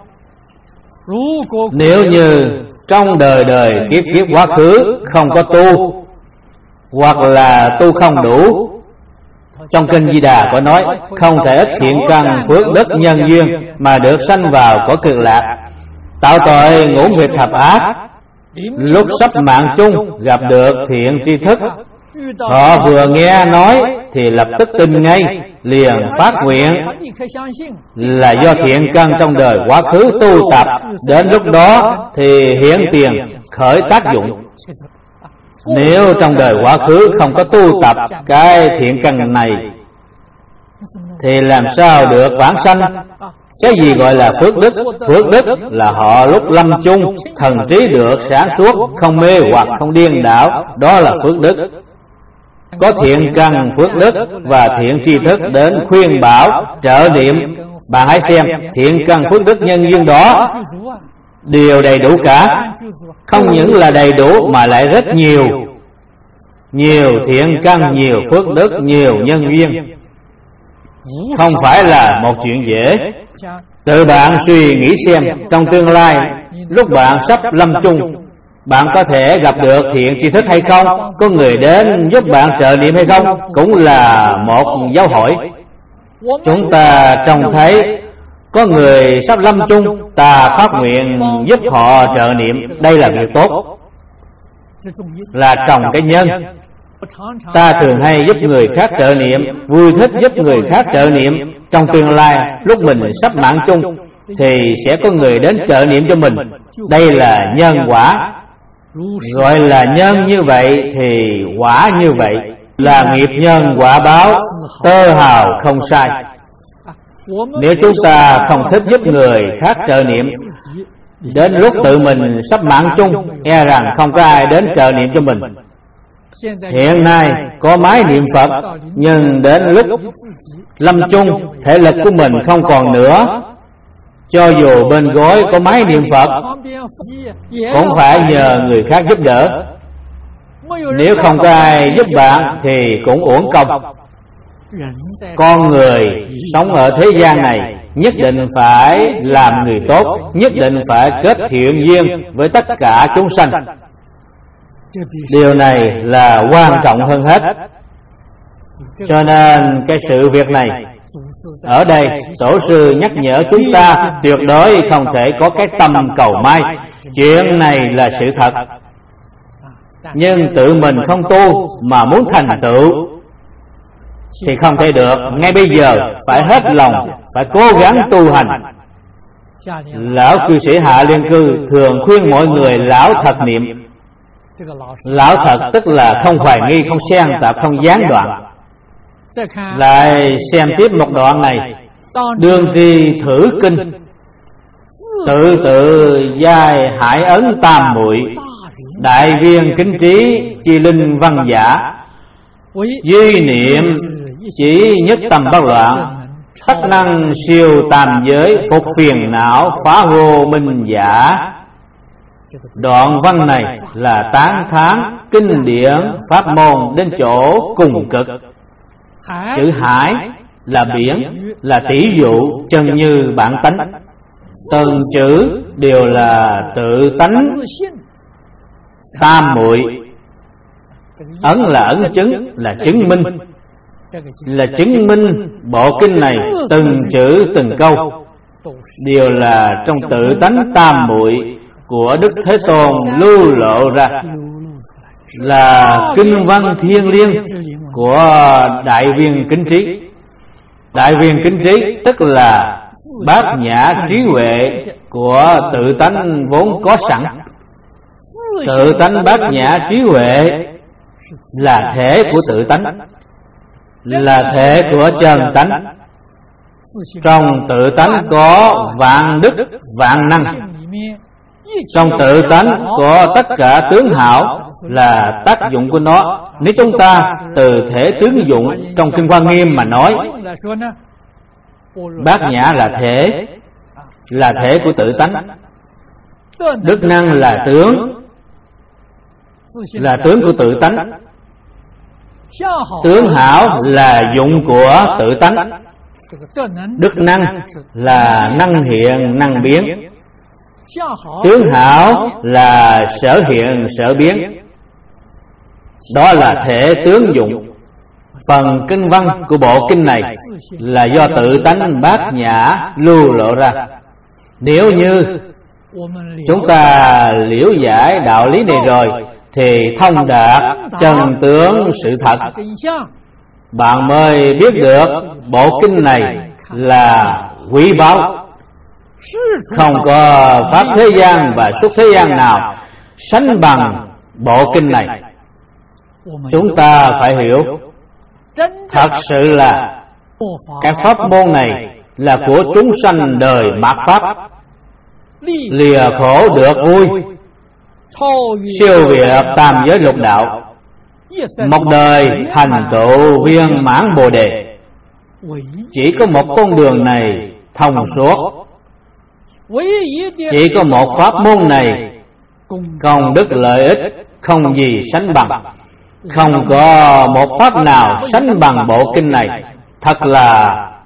Nếu như trong đời đời kiếp kiếp quá khứ không có tu, hoặc là tu không đủ, trong kinh Di Đà có nói không thể ít thiện căn phước đức nhân duyên mà được sanh vào cõi Cực Lạc. Tạo tội ngũ nghịch thập ác, lúc sắp mạng chung gặp được thiện tri thức, họ vừa nghe nói thì lập tức tin ngay, liền phát nguyện, là do thiện căn trong đời quá khứ tu tập, đến lúc đó thì hiển tiền khởi tác dụng. Nếu trong đời quá khứ không có tu tập cái thiện căn này thì làm sao được vãng sanh? Cái gì gọi là phước đức? Phước đức là họ lúc lâm chung thần trí được sáng suốt, không mê hoặc, không điên đảo, đó là phước đức. Có thiện căn phước đức và thiện tri thức đến khuyên bảo, trợ niệm. Bạn hãy xem, thiện căn phước đức nhân duyên đó đều đầy đủ cả. Không những là đầy đủ mà lại rất nhiều. Nhiều thiện căn, nhiều phước đức, nhiều nhân duyên. không phải là một chuyện dễ. Tự bạn suy nghĩ xem, trong tương lai lúc bạn sắp lâm chung, bạn có thể gặp được thiện tri thức hay không? Có người đến giúp bạn trợ niệm hay không? Cũng là một dấu hỏi. Chúng ta trông thấy có người sắp lâm chung, ta phát nguyện giúp họ trợ niệm, đây là việc tốt, là trồng cái nhân. Ta thường hay giúp người khác trợ niệm, vui thích giúp người khác trợ niệm. Trong tương lai lúc mình sắp mạng chung thì sẽ có người đến trợ niệm cho mình. Đây là nhân quả. Gọi là nhân như vậy thì quả như vậy, là nghiệp nhân quả báo, tơ hào không sai. Nếu chúng ta không thích giúp người khác trợ niệm, đến lúc tự mình sắp mạng chung, e rằng không có ai đến trợ niệm cho mình. Hiện nay có máy niệm Phật, nhưng đến lúc lâm chung, thể lực của mình không còn nữa. Cho dù bên gối có máy niệm Phật, cũng phải nhờ người khác giúp đỡ. Nếu không có ai giúp bạn thì cũng uổng công. Con người sống ở thế gian này nhất định phải làm người tốt, nhất định phải kết thiện duyên với tất cả chúng sanh. Điều này là quan trọng hơn hết. Cho nên cái sự việc này, ở đây Tổ sư nhắc nhở chúng ta tuyệt đối không thể có cái tâm cầu may. Chuyện này là sự thật, nhưng tự mình không tu mà muốn thành tựu thì không thể được. Ngay bây giờ phải hết lòng, phải cố gắng tu hành. Lão cư sĩ Hạ Liên Cư thường khuyên mọi người lão thật niệm. Lão thật tức là không hoài nghi, không xen tạp, không gián đoạn. Lại xem tiếp một đoạn này: đương tri thử kinh, tự tự giai hải ấn tam muội, đại viên kính trí chi linh văn giả, duy niệm chỉ nhất tâm bất loạn, tất năng siêu tam giới, phục phiền não phá vô minh giả. Đoạn văn này là tán thán kinh điển pháp môn đến chỗ cùng cực. Chữ hải là biển, là tỷ dụ chân như bản tánh. Từng chữ đều là tự tánh tam muội. Ấn là ấn chứng, là chứng minh, là chứng minh bộ kinh này từng chữ từng câu đều là trong tự tánh tam muội của Đức Thế Tôn lưu lộ ra, là kinh văn thiêng liêng của đại viên kính trí. Đại viên kính trí tức là bát nhã trí huệ của tự tánh vốn có sẵn. Tự tánh bát nhã trí huệ là thể của tự tánh, là thể của chân tánh. Trong tự tánh có vạn đức vạn năng, trong tự tánh có tất cả tướng hảo, là tác dụng của nó. Nếu chúng ta từ thể tướng dụng trong Kinh Hoa Nghiêm mà nói, bát nhã là thể, là thể của tự tánh. Đức năng là tướng, là tướng của tự tánh. Tướng hảo là dụng của tự tánh. Đức năng là năng hiện năng biến. Tướng hảo là sở hiện sở biến. Đó là thể tướng dụng. Phần kinh văn của bộ kinh này là do tự tánh bát nhã lưu lộ ra. Nếu như chúng ta liễu giải đạo lý này rồi thì thông đạt chân tướng sự thật, bạn mới biết được bộ kinh này là quý báu. Không có pháp thế gian và xuất thế gian nào sánh bằng bộ kinh này. Chúng ta phải hiểu, thật sự là cái pháp môn này là của chúng sanh đời mạt pháp, lìa khổ được vui, siêu việt tam giới lục đạo, một đời thành tựu viên mãn Bồ Đề. Chỉ có một con đường này thông suốt, chỉ có một pháp môn này công đức lợi ích không gì sánh bằng. Không có một pháp nào sánh bằng bộ kinh này. Thật là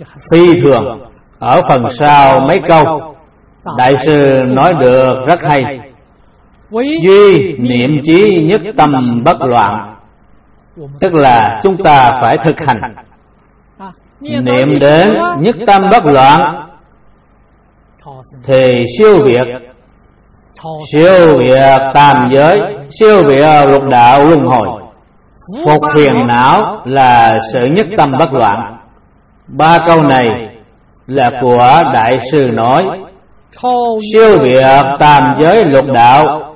phi thường. Ở phần sau mấy câu, Đại sư nói được rất hay. Duy niệm chí nhất tâm bất loạn, tức là chúng ta phải thực hành niệm đến nhất tâm bất loạn thì siêu việt siêu việt tam giới, siêu việt lục đạo luân hồi. Phục phiền não là sự nhất tâm bất loạn. Ba câu này là của Đại sư nói. Siêu việt tam giới lục đạo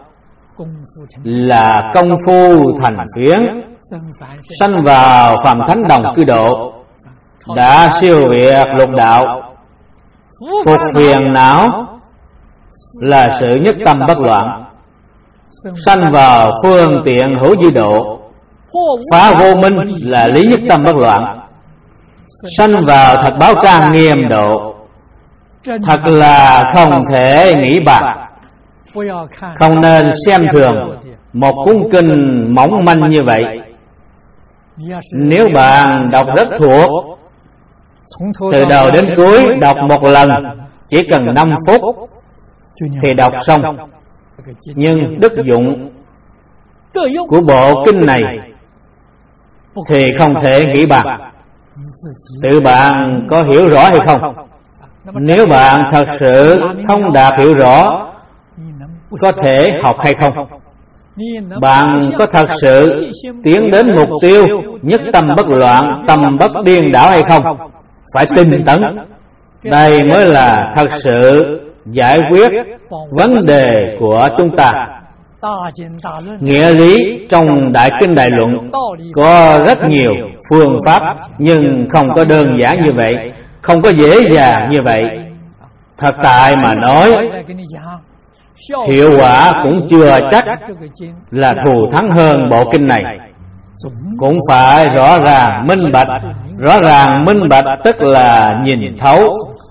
là công phu thành phiến, sanh vào phàm thánh đồng cư độ, đã siêu việt lục đạo. Phục phiền não là sự nhất tâm bất loạn, sanh vào phương tiện hữu dư độ. Phá vô minh là lý nhất tâm bất loạn, sanh vào thật báo trang nghiêm độ. Thật là không thể nghĩ bàn. Không nên xem thường một cuốn kinh mỏng manh như vậy. Nếu bạn đọc rất thuộc, từ đầu đến cuối đọc một lần chỉ cần năm phút thì đọc xong. Nhưng đức dụng của bộ kinh này thì không thể nghĩ bàn. Tự bạn có hiểu rõ hay không? Nếu bạn thật sự không đạt hiểu rõ, có thể học hay không? Bạn có thật sự tiến đến mục tiêu nhất tâm bất loạn, tâm bất điên đảo hay không? Phải tinh tấn. Đây mới là thật sự giải quyết vấn đề của chúng ta. Nghĩa lý trong Đại Kinh Đại Luận có rất nhiều phương pháp, nhưng không có đơn giản như vậy, không có dễ dàng như vậy. Thật tại mà nói, hiệu quả cũng chưa chắc là thù thắng hơn bộ kinh này. Cũng phải rõ ràng minh bạch. Rõ ràng minh bạch tức là nhìn thấu.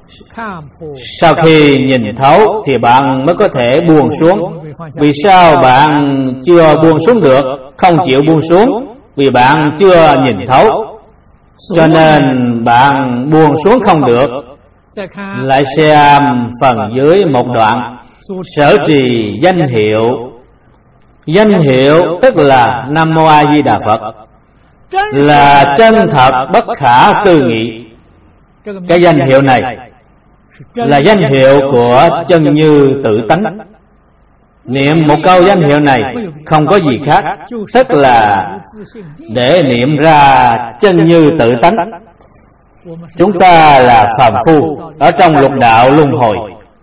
Sau khi nhìn thấu thì bạn mới có thể buông xuống. Vì sao bạn chưa buông xuống được? Không chịu buông xuống vì bạn chưa nhìn thấu, cho nên bạn buông xuống không được. Lại xem phần dưới một đoạn. Sở trì danh hiệu. Danh hiệu tức là Nam Mô A Di Đà Phật, là chân thật bất khả tư nghị. Cái danh hiệu này là danh hiệu của chân như tự tánh. Niệm một câu danh hiệu này không có gì khác, tức là để niệm ra chân như tự tánh. Chúng ta là phàm phu ở trong lục đạo luân hồi,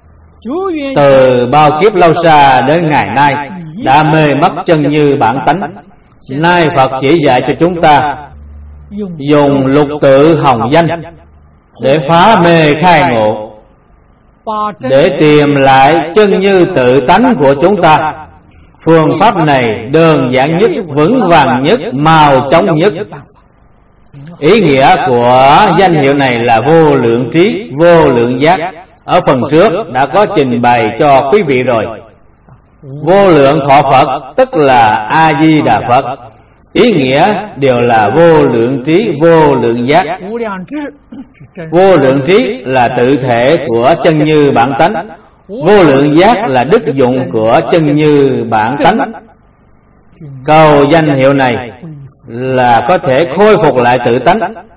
từ bao kiếp lâu xa đến ngày nay đã mê mất chân như bản tánh. Nay Phật chỉ dạy cho chúng ta dùng lục tự hồng danh để phá mê khai ngộ, để tìm lại chân như tự tánh của chúng ta. Phương pháp này đơn giản nhất, vững vàng nhất, mau chóng nhất. Ý nghĩa của danh hiệu này là vô lượng trí, vô lượng giác. Ở phần trước đã có trình bày cho quý vị rồi. Vô lượng thọ Phật tức là A Di Đà Phật. Ý nghĩa đều là vô lượng trí, vô lượng giác. Vô lượng trí là tự thể của chân như bản tánh, vô lượng giác là đức dụng của chân như bản tánh. Câu danh hiệu này là có thể khôi phục lại tự tánh,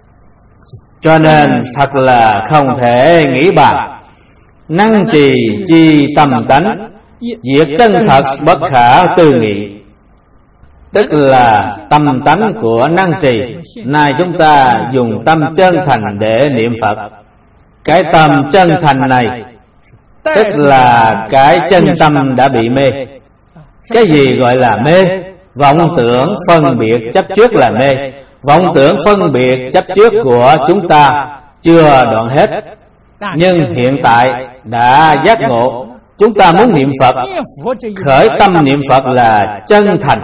cho nên thật là không thể nghĩ bàn. Năng trì chi tâm tánh, diệt chân thật bất khả tư nghị, tức là tâm tánh của năng trì. Nay chúng ta dùng tâm chân thành để niệm Phật. Cái tâm chân thành này tức là cái chân tâm đã bị mê. Cái gì gọi là mê? Vọng tưởng phân biệt chấp trước là mê. Vọng tưởng phân biệt chấp trước của chúng ta chưa đoạn hết, nhưng hiện tại đã giác ngộ. Chúng ta muốn niệm Phật, khởi tâm niệm Phật là chân thành.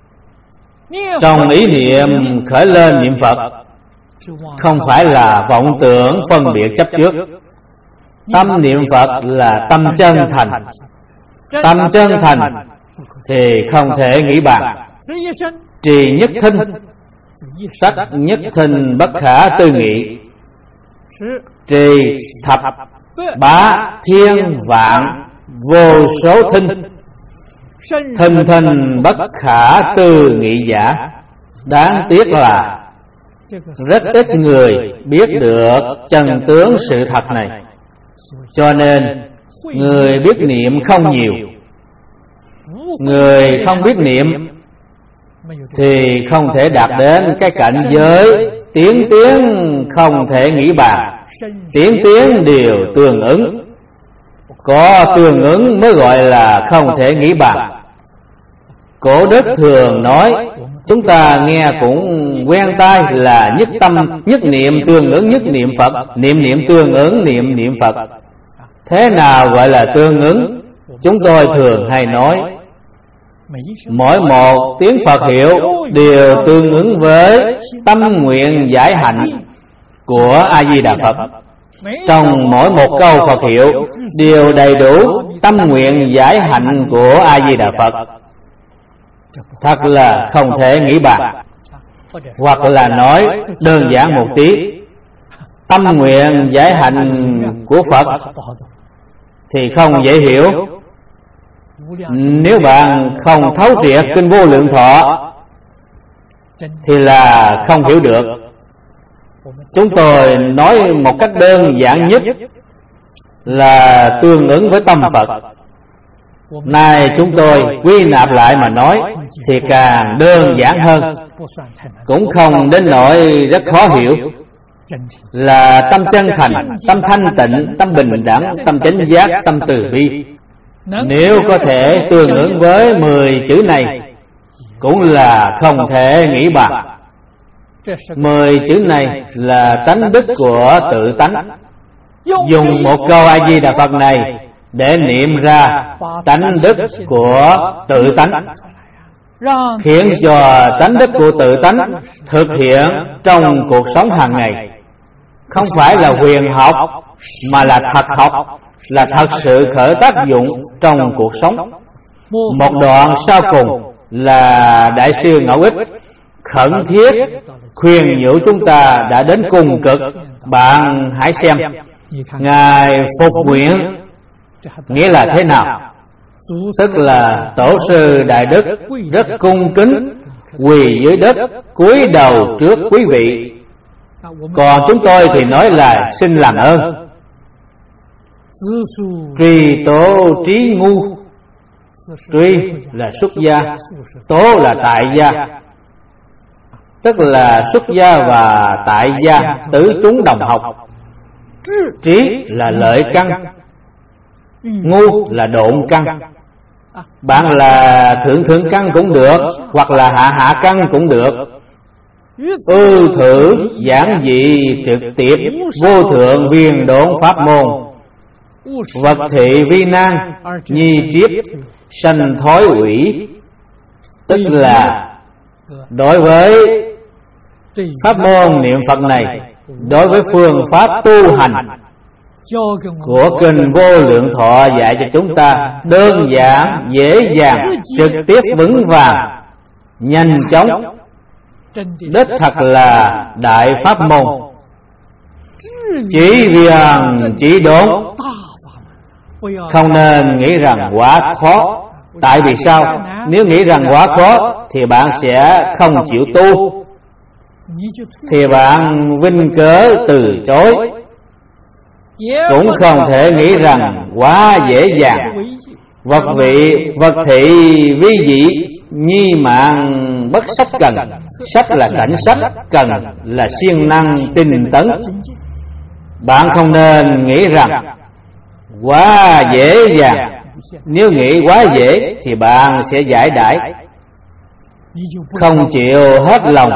Trong ý niệm khởi lên niệm Phật không phải là vọng tưởng phân biệt chấp trước. Tâm niệm Phật là tâm chân thành. Tâm chân thành thì không thể nghĩ bàn. Trì nhất thinh, sắc nhất thinh bất khả tư nghị. trì thập bá thiên vạn vô số thinh, thinh thinh bất khả tư nghị giả. Đáng tiếc là rất ít người biết được chân tướng sự thật này, cho nên người biết niệm không nhiều. Người không biết niệm thì không thể đạt đến cái cảnh giới tiến tiến không thể nghĩ bàn. Tiến tiến đều tương ứng, có tương ứng mới gọi là không thể nghĩ bàn. Cổ đức thường nói, chúng ta nghe cũng quen tai là nhất tâm nhất niệm tương ứng nhất niệm Phật, niệm niệm tương ứng niệm niệm Phật. Thế nào gọi là tương ứng? Chúng tôi thường hay nói, mỗi một tiếng Phật hiệu đều tương ứng với tâm nguyện giải hạnh của A Di Đà Phật. Trong mỗi một câu Phật hiệu đều đầy đủ tâm nguyện giải hạnh của A Di Đà Phật. Thật là không thể nghĩ bàn. Hoặc là nói đơn giản một tí, tâm nguyện giải hạnh của Phật thì không dễ hiểu. Nếu bạn không thấu triệt kinh Vô Lượng Thọ thì là không hiểu được. Chúng tôi nói một cách đơn giản nhất là tương ứng với tâm Phật. Nay chúng tôi quy nạp lại mà nói thì càng đơn giản hơn, cũng không đến nỗi rất khó hiểu. Là tâm chân thành, tâm thanh tịnh, tâm bình đẳng, tâm chánh giác, tâm từ bi. Nếu có thể tương ứng với mười chữ này cũng là không thể nghĩ bàn. Mười chữ này là tánh đức của tự tánh. Dùng một câu A Di Đà Phật này để niệm ra tánh đức của tự tánh, khiến cho tánh đức của tự tánh thực hiện trong cuộc sống hàng ngày. Không phải là huyền học mà là thật học, là thật sự khởi tác dụng trong cuộc sống. Một đoạn sau cùng là Đại sư Ngẫu Ích khẩn thiết khuyên nhủ chúng ta đã đến cùng cực. Bạn hãy xem Ngài phục nguyện nghĩa là thế nào. Tức là tổ sư Đại Đức rất cung kính quỳ dưới đất cúi đầu trước quý vị. Còn chúng tôi thì nói là xin làm ơn. Trì tổ trí ngu. Trì là xuất gia, tố là tại gia, tức là xuất gia và tại gia tứ chúng đồng học. Trí là lợi căn, ngu là độn căn. Bạn là thượng thượng căn cũng được, hoặc là hạ hạ căn cũng được. Ư thử giảng dị trực tiếp, vô thượng viên độn pháp môn. Vật thị vi nan, nhi triếp sanh thói ủy. Tức là đối với pháp môn niệm Phật này, đối với phương pháp tu hành của kinh Vô Lượng Thọ dạy cho chúng ta đơn giản, dễ dàng, trực tiếp, vững vàng, nhanh chóng, đích thật là đại pháp môn. Chỉ viền chỉ đốn, không nên nghĩ rằng quá khó. Tại vì sao? Nếu nghĩ rằng quá khó thì bạn sẽ không chịu tu, thì bạn vinh cớ từ chối. Cũng không thể nghĩ rằng quá dễ dàng. Vật vị, vật thị vi dị, nhi mạng bất sách cần. Sách là cảnh sách, cần là siêng năng tinh tấn. Bạn không nên nghĩ rằng quá dễ dàng. Nếu nghĩ quá dễ thì bạn sẽ giải đãi, không chịu hết lòng.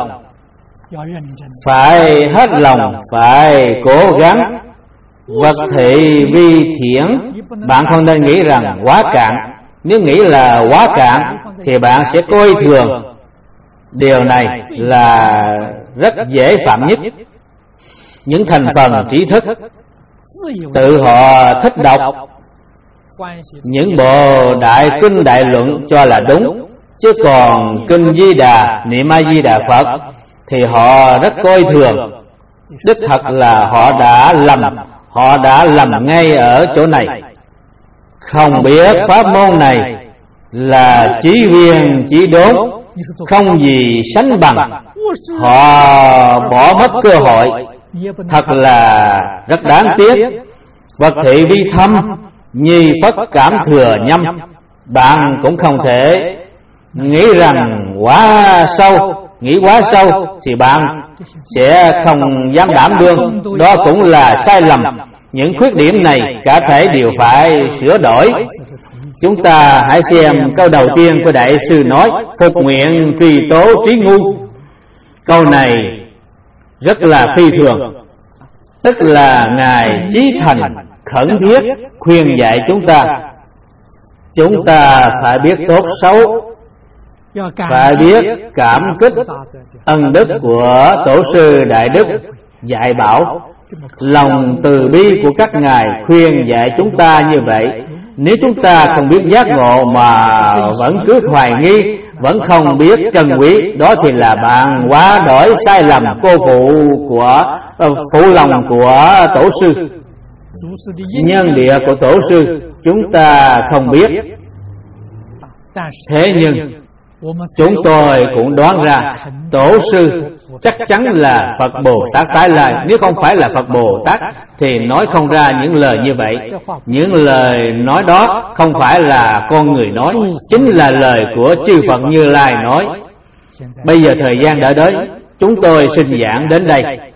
Phải hết lòng, phải cố gắng. Vật thị vi thiển, bạn không nên nghĩ rằng quá cạn. Nếu nghĩ là quá cạn thì bạn sẽ coi thường. Điều này là rất dễ phạm nhất. Những thành phần trí thức tự họ thích đọc những bộ đại kinh đại luận cho là đúng, chứ còn kinh Di Đà, niệm A Di Đà Phật thì họ rất coi thường. Đích thật là họ đã lầm, họ đã lầm ngay ở chỗ này. Không biết pháp môn này là chí viên chí đốn, không gì sánh bằng. Họ bỏ mất cơ hội, thật là rất đáng tiếc. Vật thị vi thâm, nhi phất cảm thừa nhâm. Bạn cũng không thể nghĩ rằng quá sâu, nghĩ quá sâu thì bạn sẽ không dám đảm đương. Đó cũng là sai lầm. Những khuyết điểm này cả thể đều phải sửa đổi. Chúng ta hãy xem câu đầu tiên của Đại sư nói: phục nguyện truy tố trí ngu. Câu này rất là phi thường, tức là Ngài chí thành khẩn thiết khuyên dạy chúng ta. Chúng ta phải biết tốt xấu, phải biết cảm kích ân đức của Tổ sư Đại Đức dạy bảo. Lòng từ bi của các ngài khuyên dạy chúng ta như vậy. Nếu chúng ta không biết giác ngộ mà vẫn cứ hoài nghi, vẫn không biết trân quý, đó thì là bạn quá đổi sai lầm, cô phụ của phụ lòng của Tổ sư. Nhân địa của Tổ sư chúng ta không biết, thế nhưng chúng tôi cũng đoán ra Tổ sư chắc chắn là Phật Bồ Tát tái lai. Nếu không phải là Phật Bồ Tát thì nói không ra những lời như vậy. Những lời nói đó không phải là con người nói, chính là lời của chư Phật Như Lai nói. Bây giờ thời gian đã đến, chúng tôi xin giảng đến đây.